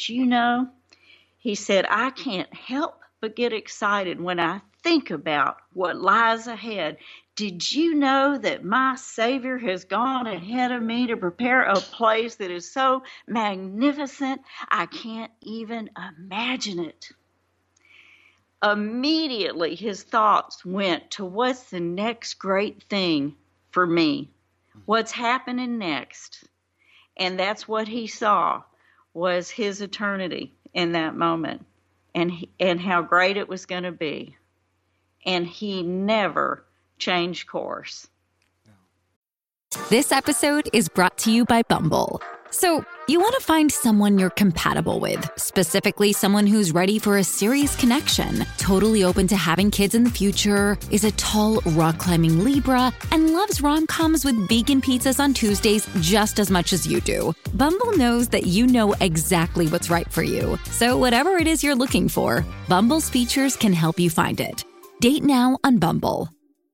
he said, I can't help but get excited when I think about what lies ahead. Did you know that my Savior has gone ahead of me to prepare a place that is so magnificent I can't even imagine it?" immediately his thoughts went to what's the next great thing for me? What's happening next? And that's what he saw, was his eternity in that moment, and how great it was going to be. And he never changed course. This episode is brought to you by Bumble. So, you want to find someone you're compatible with, specifically someone who's ready for a serious connection, totally open to having kids in the future, is a tall, rock-climbing Libra, and loves rom-coms with vegan pizzas on Tuesdays just as much as you do. Bumble knows that you know exactly what's right for you. So whatever it is you're looking for, Bumble's features can help you find it. Date now on Bumble.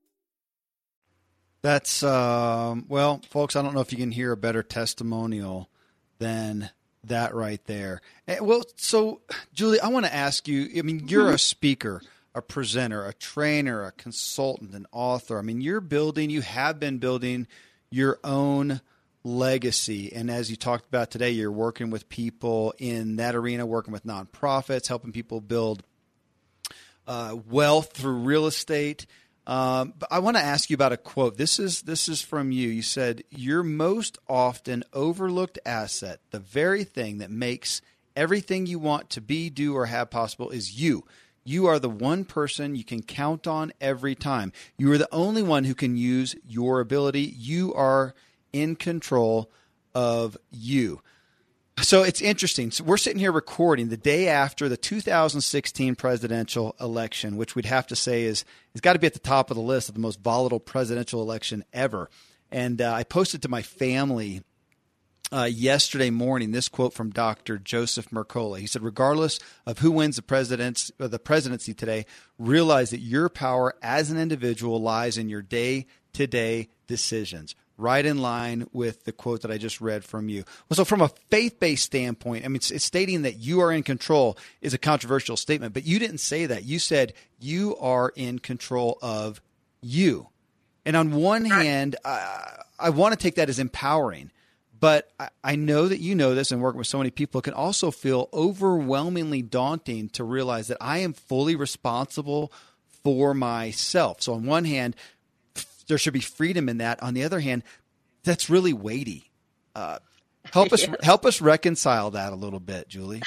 That's, well, folks, I don't know if you can hear a better testimonial than that right there. Well, so, Julie, I want to ask you, I mean, you're a speaker, a presenter, a trainer, a consultant, an author. I mean, you have been building your own legacy. And as you talked about today, you're working with people in that arena, working with nonprofits, helping people build wealth through real estate. But I want to ask you about a quote. This is from you. You said, your most often overlooked asset, the very thing that makes everything you want to be, do, or have possible, is you. You are the one person you can count on every time. You are the only one who can use your ability. You are in control of you. So it's interesting. So we're sitting here recording the day after the 2016 presidential election, which we'd have to say is got to be at the top of the list of the most volatile presidential election ever. And I posted to my family yesterday morning this quote from Dr. Joseph Mercola. He said, regardless of who wins the presidency today, realize that your power as an individual lies in your day-to-day decisions. Right in line with the quote that I just read from you. Well, so from a faith-based standpoint, I mean, it's stating that you are in control is a controversial statement, but you didn't say that. You said you are in control of you. And on one hand, I want to take that as empowering, but I know that you know this, and working with so many people, it can also feel overwhelmingly daunting to realize that I am fully responsible for myself. So on one hand, there should be freedom in that. On the other hand, that's really weighty. Help us reconcile that a little bit, Julie.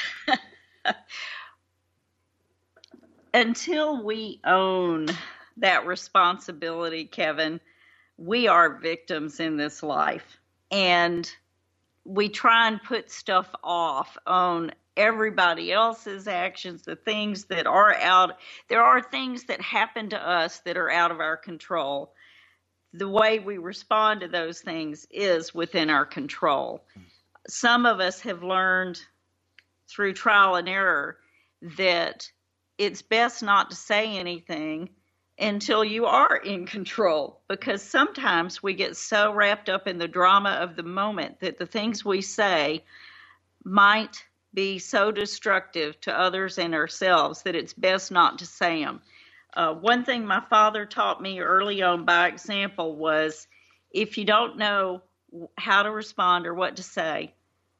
Until we own that responsibility, Kevin, we are victims in this life. And we try and put stuff off on everybody else's actions, the things that are out. There are things that happen to us that are out of our control. The way we respond to those things is within our control. Some of us have learned through trial and error that it's best not to say anything until you are in control, because sometimes we get so wrapped up in the drama of the moment that the things we say might be so destructive to others and ourselves that it's best not to say them. One thing my father taught me early on by example was, if you don't know how to respond or what to say,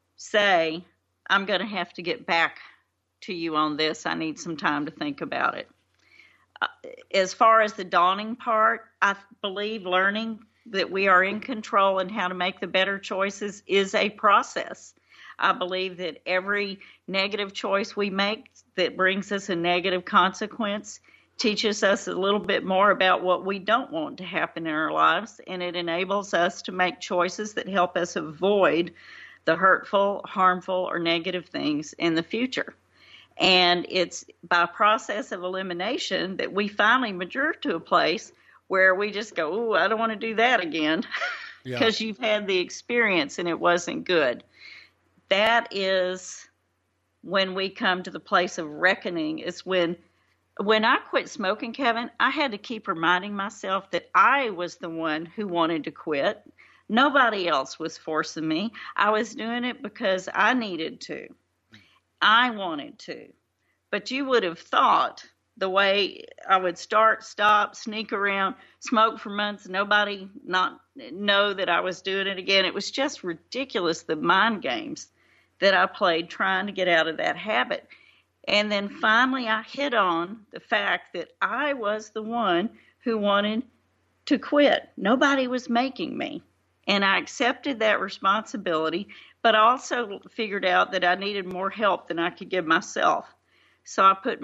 I'm going to have to get back to you on this. I need some time to think about it. As far as the dawning part, I believe learning that we are in control and how to make the better choices is a process. I believe that every negative choice we make that brings us a negative consequence teaches us a little bit more about what we don't want to happen in our lives, and it enables us to make choices that help us avoid the hurtful, harmful, or negative things in the future. And it's by process of elimination that we finally mature to a place where we just go, "Ooh, I don't want to do that again," because you've had the experience and it wasn't good. That is when we come to the place of reckoning. Is when I quit smoking, Kevin, I had to keep reminding myself that I was the one who wanted to quit. Nobody else was forcing me. I was doing it because I needed to. I wanted to. But you would have thought the way I would start, stop, sneak around, smoke for months, nobody not know that I was doing it again. It was just ridiculous, the mind games that I played trying to get out of that habit. And then finally I hit on the fact that I was the one who wanted to quit. Nobody was making me. And I accepted that responsibility, but I also figured out that I needed more help than I could give myself. So I put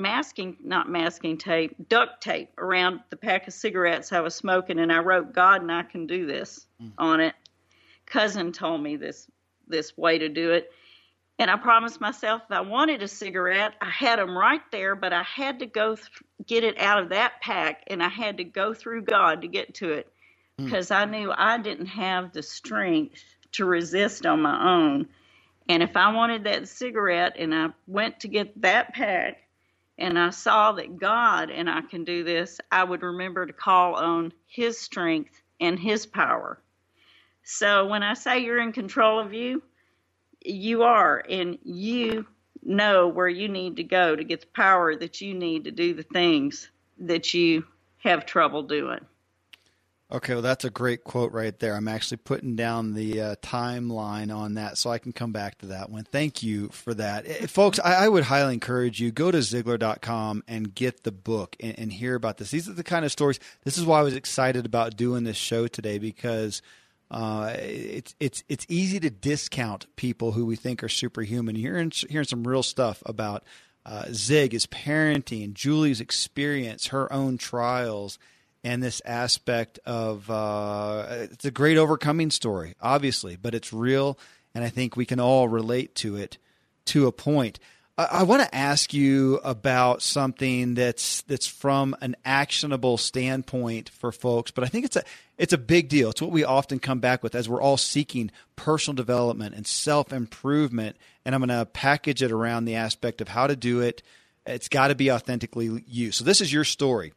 duct tape around the pack of cigarettes I was smoking, and I wrote, "God and I can do this" on it. Cousin told me this way to do it. And I promised myself if I wanted a cigarette, I had them right there, but I had to go get it out of that pack, and I had to go through God to get to it, because I knew I didn't have the strength to resist on my own. And if I wanted that cigarette and I went to get that pack and I saw that God and I can do this, I would remember to call on His strength and His power. So when I say you're in control of you, you are, and you know where you need to go to get the power that you need to do the things that you have trouble doing. Okay, well, that's a great quote right there. I'm actually putting down the timeline on that so I can come back to that one. Thank you for that. Folks, I would highly encourage you, go to Ziglar.com and get the book and hear about this. These are the kind of stories. This is why I was excited about doing this show today, because it's easy to discount people who we think are superhuman. Hearing some real stuff about Zig, his parenting, Julie's experience, her own trials, and this aspect of it's a great overcoming story, obviously, but it's real, and I think we can all relate to it to a point. I want to ask you about something that's from an actionable standpoint for folks, but I think it's a big deal. It's what we often come back with as we're all seeking personal development and self-improvement, and I'm going to package it around the aspect of how to do it. It's got to be authentically you. So this is your story.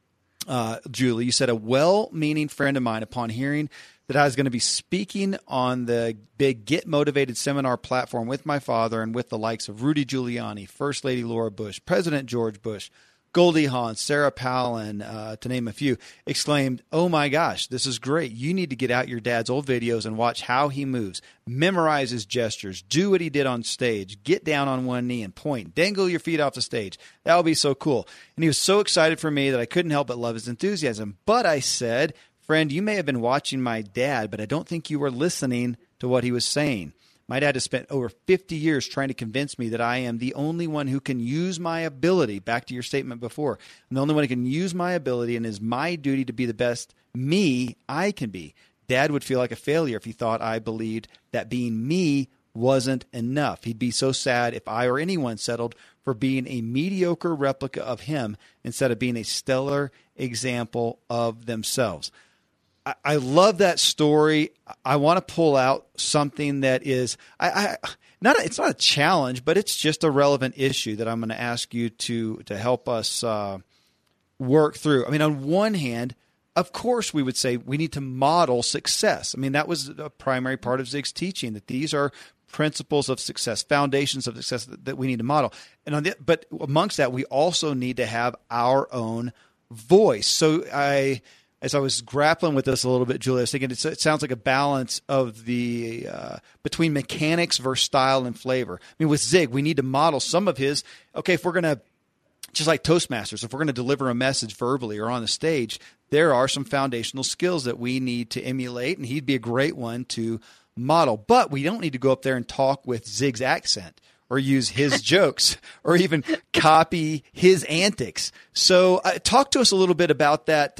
Julie, you said, a well-meaning friend of mine, upon hearing that I was going to be speaking on the big Get Motivated seminar platform with my father and with the likes of Rudy Giuliani, First Lady Laura Bush, President George Bush, Goldie Hawn, Sarah Palin, to name a few, exclaimed, "Oh my gosh, this is great. You need to get out your dad's old videos and watch how he moves. Memorize his gestures. Do what he did on stage. Get down on one knee and point. Dangle your feet off the stage. That would be so cool." And he was so excited for me that I couldn't help but love his enthusiasm. But I said, "Friend, you may have been watching my dad, but I don't think you were listening to what he was saying. My dad has spent over 50 years trying to convince me that I am the only one who can use my ability," back to your statement before, "I'm the only one who can use my ability, and it is my duty to be the best me I can be. Dad would feel like a failure if he thought I believed that being me wasn't enough. He'd be so sad if I or anyone settled for being a mediocre replica of him instead of being a stellar example of themselves." I love that story. I want to pull out something that is it's not a challenge, but it's just a relevant issue that I'm going to ask you to help us work through. I mean, on one hand, of course, we would say we need to model success. I mean, that was a primary part of Zig's teaching, that these are principles of success, foundations of success that we need to model. But amongst that, we also need to have our own voice. So as I was grappling with this a little bit, Julie, I was thinking it sounds like a balance of the between mechanics versus style and flavor. I mean, with Zig, we need to model some of his. Okay, if we're going to, just like Toastmasters, if we're going to deliver a message verbally or on the stage, there are some foundational skills that we need to emulate, and he'd be a great one to model. But we don't need to go up there and talk with Zig's accent, or use his jokes, or even copy his antics. So talk to us a little bit about that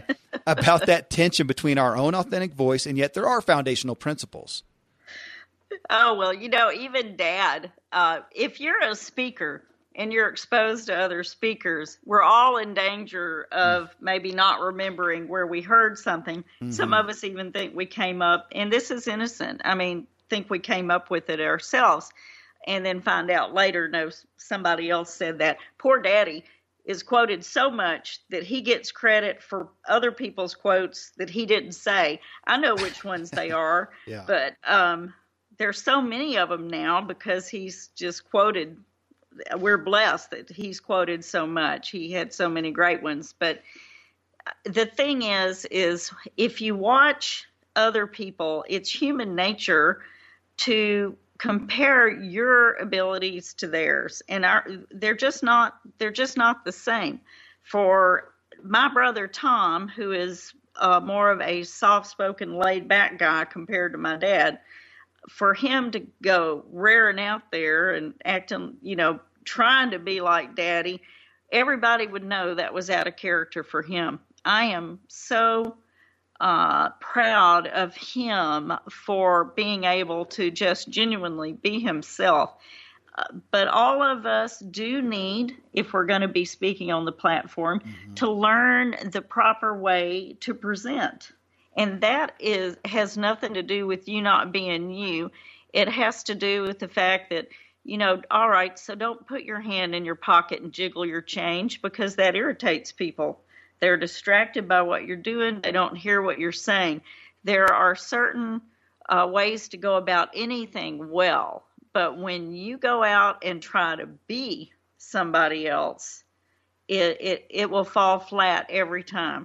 tension between our own authentic voice, and yet there are foundational principles. Oh, well, even Dad, if you're a speaker and you're exposed to other speakers, we're all in danger of maybe not remembering where we heard something. Mm-hmm. Some of us even think we came up, and this is innocent. I mean, think we came up with it ourselves, and then find out later, no, somebody else said that. Poor Daddy is quoted so much that he gets credit for other people's quotes that he didn't say. I know which ones they are, yeah. But there's so many of them now because he's just quoted. We're blessed that he's quoted so much. He had so many great ones. But the thing is if you watch other people, it's human nature to compare your abilities to theirs, and they're just not the same. For my brother Tom, who is more of a soft-spoken, laid-back guy compared to my dad, for him to go rearing out there and acting, trying to be like Daddy, everybody would know that was out of character for him. I am so proud of him for being able to just genuinely be himself. But all of us do need, if we're going to be speaking on the platform, to learn the proper way to present. And that has nothing to do with you not being you. It has to do with the fact that, all right, so don't put your hand in your pocket and jiggle your change, because that irritates people. They're distracted by what you're doing. They don't hear what you're saying. There are certain ways to go about anything well. But when you go out and try to be somebody else, it will fall flat every time.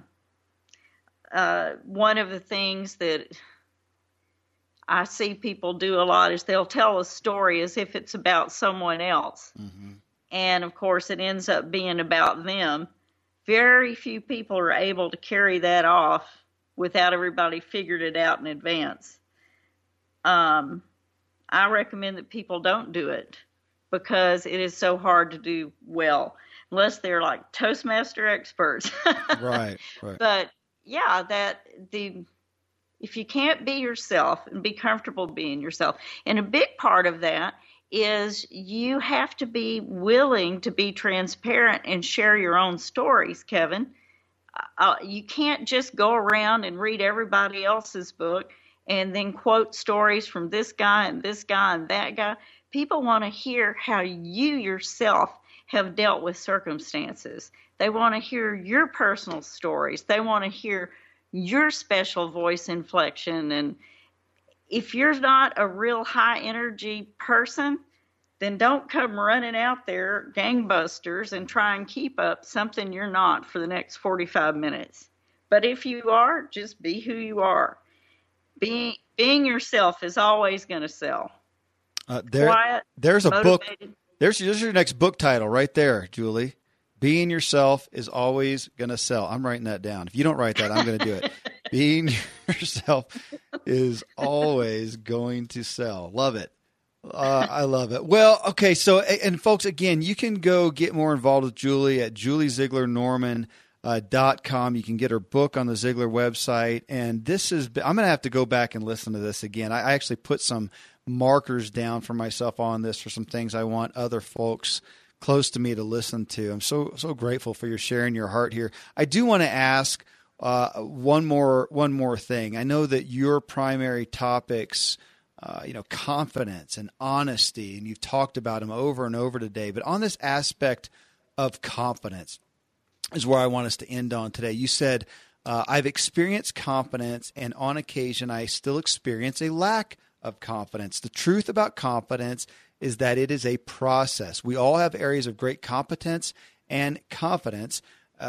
One of the things that I see people do a lot is they'll tell a story as if it's about someone else. And, of course, it ends up being about them. Very few people are able to carry that off without everybody figured it out in advance. I recommend that people don't do it because it is so hard to do well, unless they're like Toastmaster experts. Right. But yeah, if you can't be yourself and be comfortable being yourself, and a big part of that is you have to be willing to be transparent and share your own stories, Kevin. You can't just go around and read everybody else's book and then quote stories from this guy and that guy. People want to hear how you yourself have dealt with circumstances. They want to hear your personal stories. They want to hear your special voice inflection. And if you're not a real high energy person, then don't come running out there gangbusters and try and keep up something you're not for the next 45 minutes. But if you are, just be who you are. Being yourself is always going to sell. Quiet, there's a motivated. book. There's your next book title right there, Julie. Being yourself is always going to sell. I'm writing that down. If you don't write that, I'm going to do it. Being yourself is always going to sell. Love it. I love it. Well, okay. So, and folks, again, you can go get more involved with Julie at juliezieglernorman.com. You can get her book on the Ziglar website. And I'm going to have to go back and listen to this again. I actually put some markers down for myself on this for some things I want other folks close to me to listen to. I'm so grateful for your sharing your heart here. I do want to ask one more thing. I know that your primary topics, confidence and honesty, and you've talked about them over and over today. But on this aspect of confidence is where I want us to end on today. You said, I've experienced confidence, and on occasion I still experience a lack of confidence. The truth about confidence is that it is a process. We all have areas of great competence and confidence,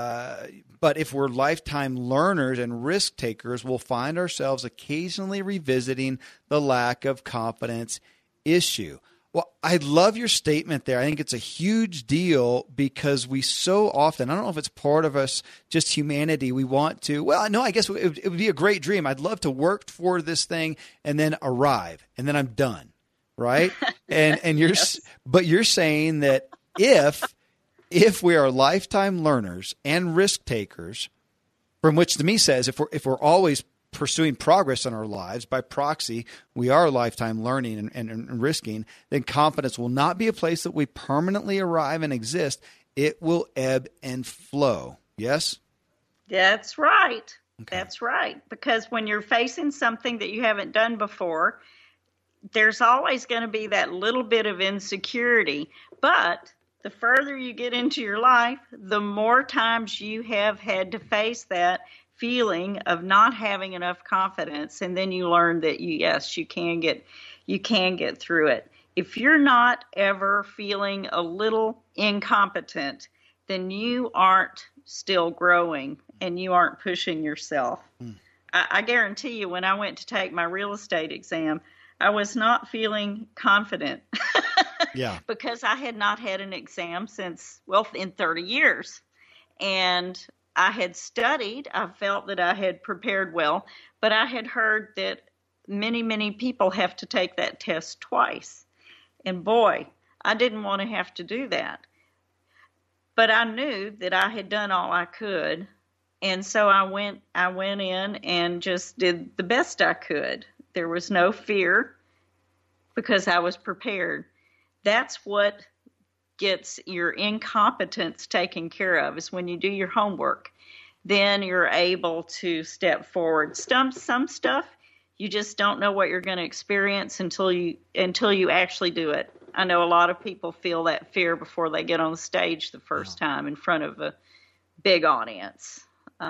but if we're lifetime learners and risk takers, we'll find ourselves occasionally revisiting the lack of confidence issue. Well, I love your statement there. I think it's a huge deal because we so often, I don't know if it's part of us, just humanity, we want to, I guess it would be a great dream. I'd love to work toward this thing and then arrive, and then I'm done, right? And Yes. But you're saying that if we are lifetime learners and risk takers, from which to me says if we're always pursuing progress in our lives, by proxy, we are lifetime learning and risking, then confidence will not be a place that we permanently arrive and exist. It will ebb and flow. Yes? That's right. Okay. That's right. Because when you're facing something that you haven't done before, there's always going to be that little bit of insecurity. But the further you get into your life, the more times you have had to face that feeling of not having enough confidence, and then you learn that you can get through it. If you're not ever feeling a little incompetent, then you aren't still growing and you aren't pushing yourself. I guarantee you, when I went to take my real estate exam, I was not feeling confident. Yeah. Because I had not had an exam since, in 30 years. And I had studied. I felt that I had prepared well, but I had heard that many, many people have to take that test twice. And boy, I didn't want to have to do that. But I knew that I had done all I could. And so I went in and just did the best I could. There was no fear because I was prepared. That's what gets your incompetence taken care of, is when you do your homework. Then you're able to step forward. Some stuff, you just don't know what you're going to experience until you actually do it. I know a lot of people feel that fear before they get on the stage the first time in front of a big audience.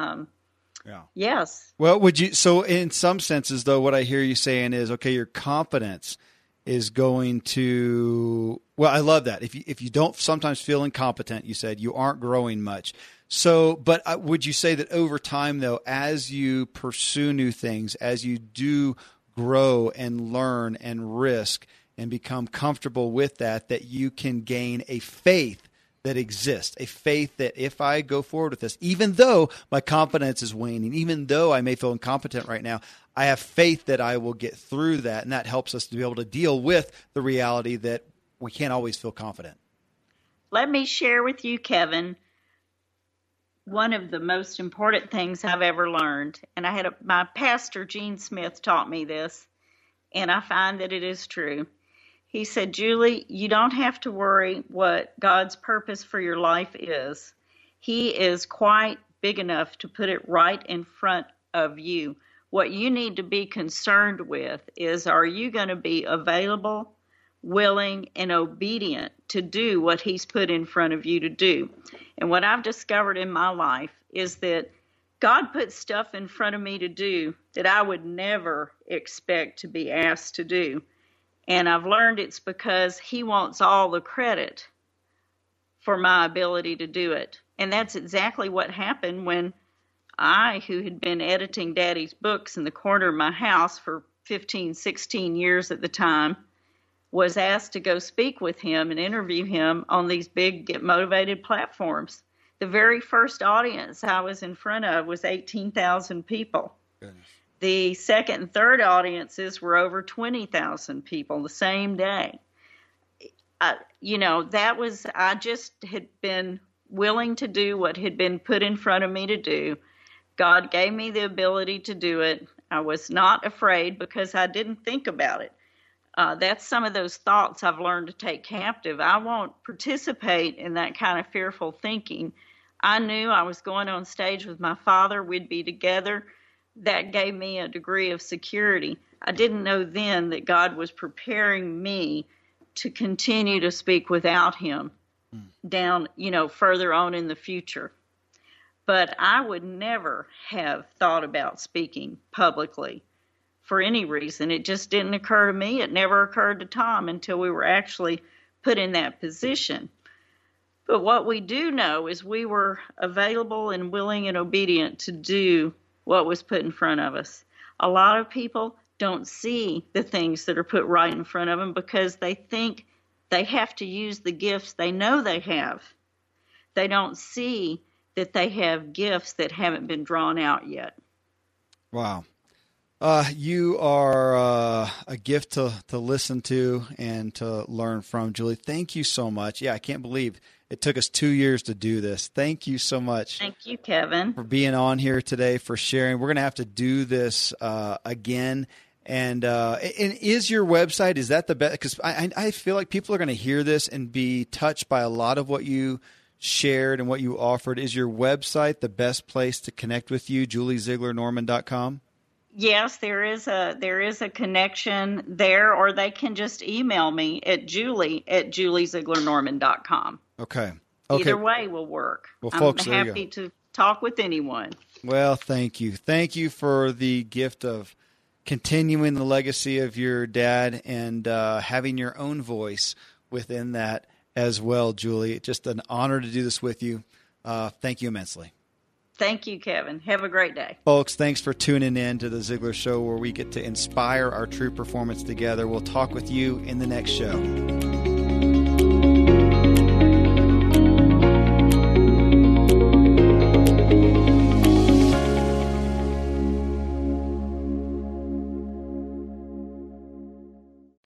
Yes. Well, so in some senses, though, what I hear you saying is, okay, your confidence is going to, well, I love that. If you don't sometimes feel incompetent, you said you aren't growing much. So, but would you say that over time, though, as you pursue new things, as you do grow and learn and risk and become comfortable with that you can gain a faith that exists, a faith that if I go forward with this, even though my confidence is waning, even though I may feel incompetent right now, I have faith that I will get through that. And that helps us to be able to deal with the reality that we can't always feel confident. Let me share with you, Kevin, one of the most important things I've ever learned. And my pastor, Gene Smith, taught me this, and I find that it is true. He said, Julie, you don't have to worry what God's purpose for your life is. He is quite big enough to put it right in front of you. What you need to be concerned with is, are you going to be available, willing, and obedient to do what He's put in front of you to do? And what I've discovered in my life is that God put stuff in front of me to do that I would never expect to be asked to do. And I've learned it's because He wants all the credit for my ability to do it. And that's exactly what happened when I, who had been editing Daddy's books in the corner of my house for 15, 16 years at the time, was asked to go speak with him and interview him on these big Get Motivated platforms. The very first audience I was in front of was 18,000 people. Goodness. The second and third audiences were over 20,000 people the same day. I just had been willing to do what had been put in front of me to do. God gave me the ability to do it. I was not afraid because I didn't think about it. That's some of those thoughts I've learned to take captive. I won't participate in that kind of fearful thinking. I knew I was going on stage with my father. We'd be together. That gave me a degree of security. I didn't know then that God was preparing me to continue to speak without Him down, further on in the future. But I would never have thought about speaking publicly for any reason. It just didn't occur to me. It never occurred to Tom until we were actually put in that position. But what we do know is we were available and willing and obedient to do what was put in front of us. A lot of people don't see the things that are put right in front of them because they think they have to use the gifts they know they have. They don't see that they have gifts that haven't been drawn out yet. Wow. You are a gift to listen to and to learn from, Julie. Thank you so much. Yeah, I can't believe it took us 2 years to do this. Thank you so much. Thank you, Kevin, for being on here today, for sharing. We're going to have to do this again. And is your website, is that the best? Because I feel like people are going to hear this and be touched by a lot of what you shared and what you offered. Is your website the best place to connect with you, JulieZieglerNorman.com? Yes, there is a connection there, or they can just email me at julie@juliezieglernorman.com. Okay. Either way will work. Well, folks, I'm happy to talk with anyone. Well, thank you. Thank you for the gift of continuing the legacy of your dad and having your own voice within that as well, Julie. Just an honor to do this with you. Thank you immensely. Thank you, Kevin. Have a great day. Folks, thanks for tuning in to The Ziglar Show, where we get to inspire our true performance together. We'll talk with you in the next show.